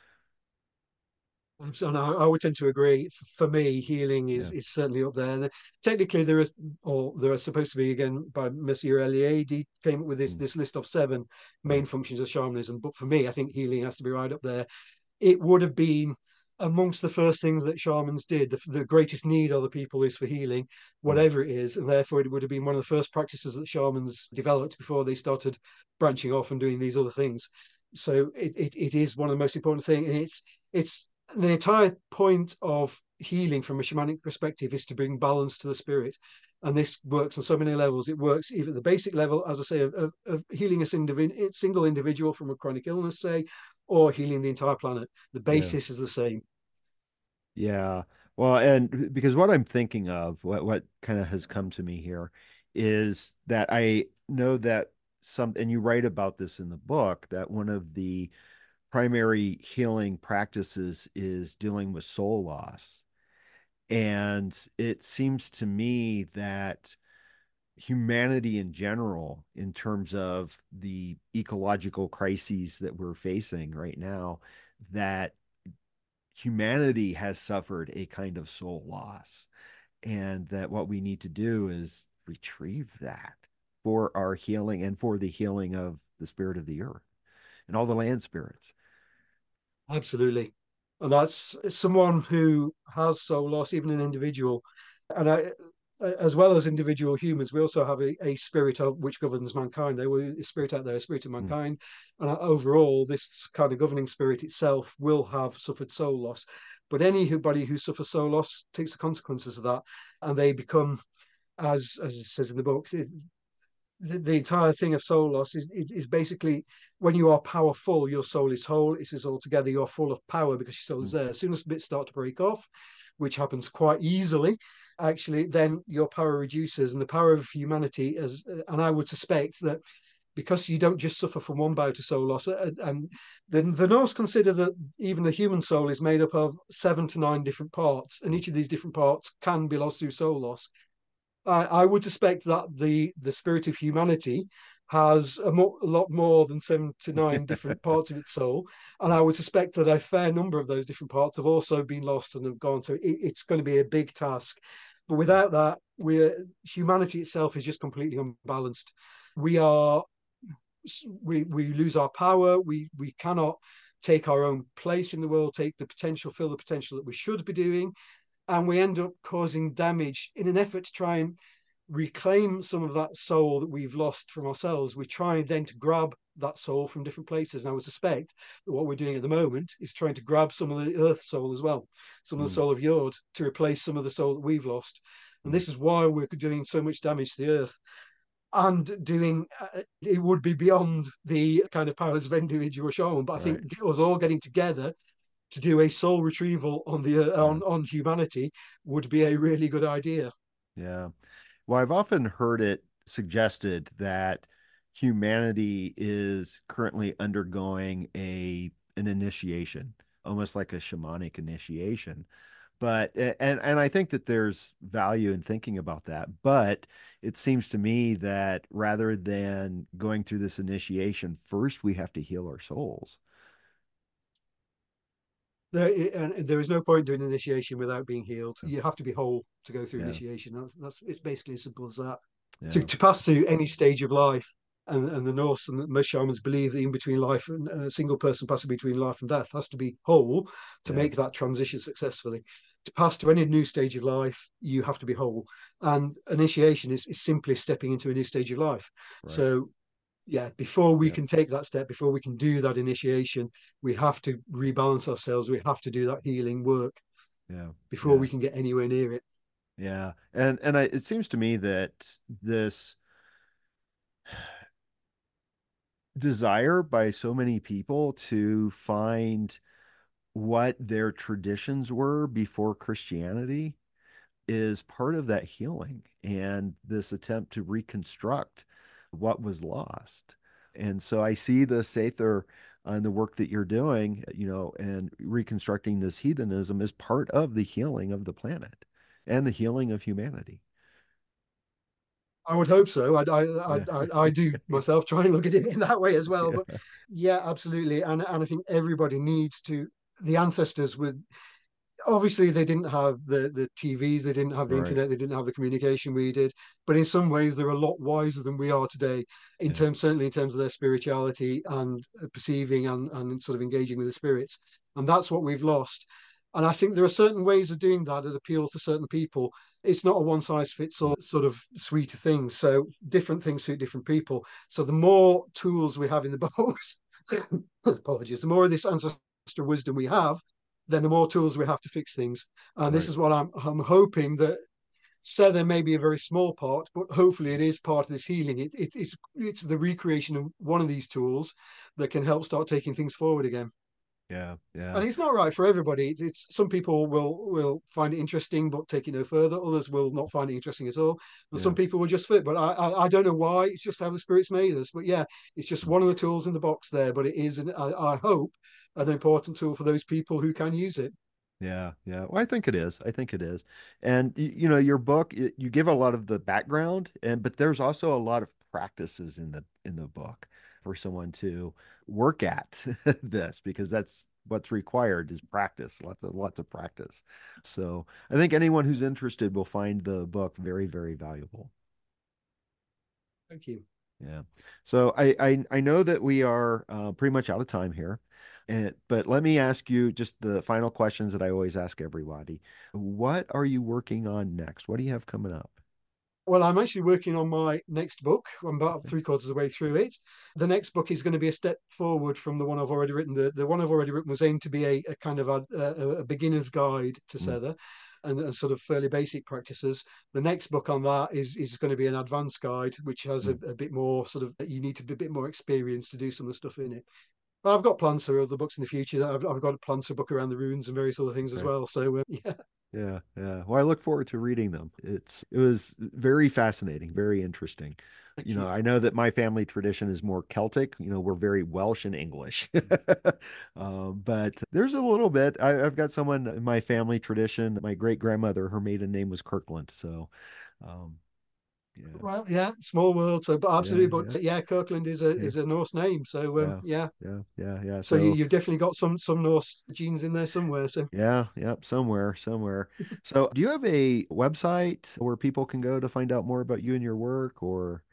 So no, I would tend to agree. For me, healing is Yeah. is certainly up there. Technically, there is, or there are supposed to be again by Messier Eliade. He came up with this Mm, this list of seven main right. functions of shamanism. But for me, I think healing has to be right up there. It would have been amongst the first things that shamans did. The greatest need of the people is for healing, Mm, whatever it is, and therefore it would have been one of the first practices that shamans developed before they started branching off and doing these other things. So it is one of the most important things, and it's the entire point of healing from a shamanic perspective is to bring balance to the spirit. And this works on so many levels. It works either at the basic level, as I say, of healing a single individual from a chronic illness, say, or healing the entire planet. The yeah. basis is the same. Yeah. Well, and because what I'm thinking of, what kind of has come to me here is that I know that and you write about this in the book, that one of the primary healing practices is dealing with soul loss. And it seems to me that humanity in general, in terms of the ecological crises that we're facing right now, that humanity has suffered a kind of soul loss, and that what we need to do is retrieve that for our healing and for the healing of the spirit of the earth and all the land spirits. Absolutely. And that's someone who has soul loss, even an individual. And as well as individual humans, we also have a spirit of which governs mankind. There was a spirit out there, a spirit of Mm, mankind. And overall, this kind of governing spirit itself will have suffered soul loss. But anybody who suffers soul loss takes the consequences of that, and they become, as it says in the book, the entire thing of soul loss is basically when you are powerful, your soul is whole. It is all together. You're full of power because your soul is mm, there. As soon as bits start to break off, which happens quite easily, actually, then your power reduces, and the power of humanity as and I would suspect that because you don't just suffer from one bout of soul loss, and then the Norse consider that even the human soul is made up of 7 to 9 different parts, and mm. each of these different parts can be lost through soul loss. I would suspect that the spirit of humanity has a lot more than 7 to 9 different parts of its soul, and I would suspect that a fair number of those different parts have also been lost and have gone. So it's going to be a big task. But without that, humanity itself is just completely unbalanced. We are we lose our power. We cannot take our own place in the world, take the potential, fill the potential that we should be doing, and we end up causing damage in an effort to try and reclaim some of that soul that we've lost from ourselves. We try then to grab that soul from different places. And I would suspect that what we're doing at the moment is trying to grab some of the earth soul as well, some of the Mm, soul of Yod to replace some of the soul that we've lost. And mm. this is why we're doing so much damage to the earth and doing it would be beyond the kind of powers of individual shaman. But I think Right. us all getting together to do a soul retrieval on the Yeah. on humanity would be a really good idea. Yeah. Well, I've often heard it suggested that humanity is currently undergoing an initiation, almost like a shamanic initiation. But and I think that there's value in thinking about that. But it seems to me that rather than going through this initiation, first we have to heal our souls. There is no point doing initiation without being healed. Yeah. You have to be whole to go through Yeah. initiation. That's it's basically as simple as that. Yeah. To pass through any stage of life, and the Norse and the, most shamans believe that in between life and a single person passing between life and death has to be whole to Yeah. make that transition successfully. To pass to any new stage of life, you have to be whole. And initiation is simply stepping into a new stage of life. Right. So yeah, before we Yeah. can take that step, before we can do that initiation, we have to rebalance ourselves. We have to do that healing work Yeah. before Yeah. we can get anywhere near it. Yeah. It seems to me that this desire by so many people to find what their traditions were before Christianity is part of that healing and this attempt to reconstruct what was lost. And so I see the Sather and the work that you're doing, and reconstructing this heathenism is part of the healing of the planet and the healing of humanity. I would hope so. Yeah. I do myself try and look at it in that way as well. But yeah, absolutely. And I think everybody needs to. The ancestors were obviously they didn't have the TVs, they didn't have the Right. internet, they didn't have the communication we did. But in some ways, they're a lot wiser than we are today. In Yeah. terms, certainly in terms of their spirituality and perceiving and sort of engaging with the spirits. And that's what we've lost. And I think there are certain ways of doing that that appeal to certain people. It's not a one size fits all sort of suite of things. So different things suit different people. So the more tools we have in the box, apologies, the more of this ancestral wisdom we have, then the more tools we have to fix things. And this Right. is what I'm hoping that Sether may be a very small part, but hopefully it is part of this healing. It's the recreation of one of these tools that can help start taking things forward again. Yeah. Yeah. And it's not right for everybody. It's some people will find it interesting but take it no further. Others will not find it interesting at all, and Yeah. some people will just fit. But I don't know why. It's just how the spirit's made us. But yeah, it's just one of the tools in the box there. But it is, I hope, an important tool for those people who can use it. Yeah, yeah. Well, I think it is. I think it is. And your book, you give a lot of the background, but there's also a lot of practices in the book for someone to work at this, because that's what's required is practice, lots of practice. So I think anyone who's interested will find the book very, very valuable. Thank you. Yeah. So I know that we are pretty much out of time here. But let me ask you just the final questions that I always ask everybody. What are you working on next? What do you have coming up? Well, I'm actually working on my next book. I'm about three-quarters of the way through it. The next book is going to be a step forward from the one I've already written. The one I've already written was aimed to be a kind of a beginner's guide to Mm, Sether and sort of fairly basic practices. The next book on that is going to be an advanced guide, which has mm. a bit more sort of, you need to be a bit more experienced to do some of the stuff in it. But I've got plans for other books in the future. I've got plans to book around the runes and various other things as Right. well. So yeah, Yeah, yeah. Well, I look forward to reading them. It was very fascinating, very interesting. thank you. I know that my family tradition is more Celtic. We're very Welsh and English. But there's a little bit. I've got someone in my family tradition. My great grandmother, her maiden name was Kirkland. So, um, yeah, Well, yeah, small world. So, but yeah, absolutely, yeah, but yeah, Kirkland yeah, is a Norse name. So, yeah, yeah. yeah, yeah, yeah. So So, you've definitely got some Norse genes in there somewhere. So, yeah, yep, somewhere, somewhere. So, do you have a website where people can go to find out more about you and your work, or?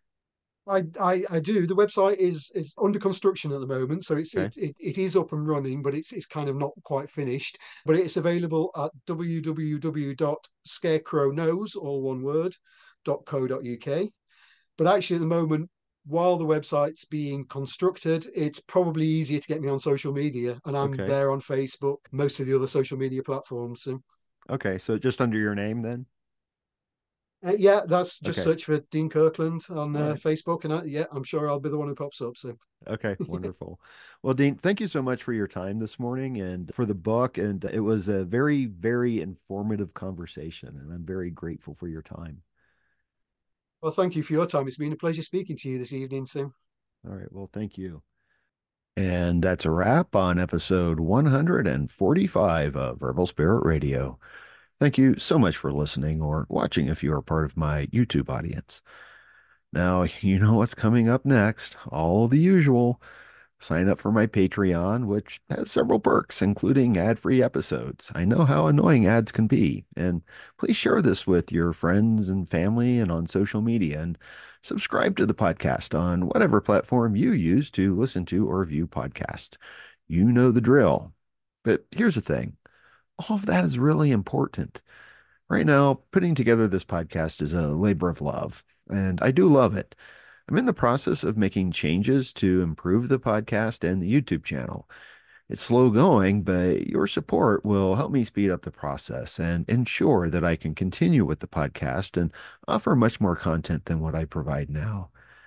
I do. The website is under construction at the moment, so Okay. it is up and running, but it's kind of not quite finished. But it's available at www.scarecrownose, all one word, .co.uk. But actually, at the moment, while the website's being constructed, it's probably easier to get me on social media, and I'm Okay. there on Facebook, most of the other social media platforms. So, Okay. So just under your name then? yeah, that's just Okay. search for Dean Kirkland on All right. Facebook, and yeah, I'm sure I'll be the one who pops up. So, Okay. Wonderful. Well, Dean, thank you so much for your time this morning and for the book. And it was a very, very informative conversation. And I'm very grateful for your time. well, thank you for your time. It's been a pleasure speaking to you this evening, Sim. All right. Well, thank you. And that's a wrap on episode 145 of Verbal Spirit Radio. Thank you so much for listening or watching if you are part of my YouTube audience. Now, you know what's coming up next. All the usual. Sign up for my Patreon, which has several perks, including ad-free episodes. I know how annoying ads can be, and please share this with your friends and family and on social media, and subscribe to the podcast on whatever platform you use to listen to or view podcasts. You know the drill. But here's the thing. All of that is really important. Right now, putting together this podcast is a labor of love, and I do love it. I'm in the process of making changes to improve the podcast and the YouTube channel. It's slow going, but your support will help me speed up the process and ensure that I can continue with the podcast and offer much more content than what I provide now.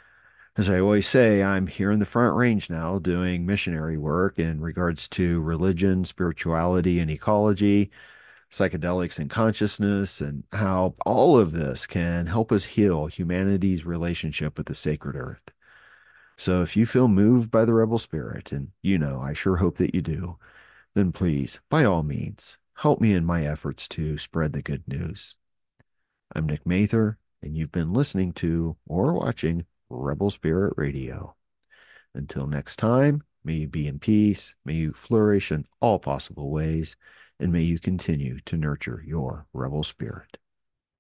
As I always say, I'm here in the Front Range now doing missionary work in regards to religion, spirituality, and ecology, psychedelics and consciousness, and how all of this can help us heal humanity's relationship with the sacred earth. So if you feel moved by the rebel spirit, and I sure hope that you do, then please, by all means, help me in my efforts to spread the good news. I'm Nick Mather, and you've been listening to or watching Rebel Spirit Radio. Until next time, may you be in peace, may you flourish in all possible ways, and may you continue to nurture your rebel spirit.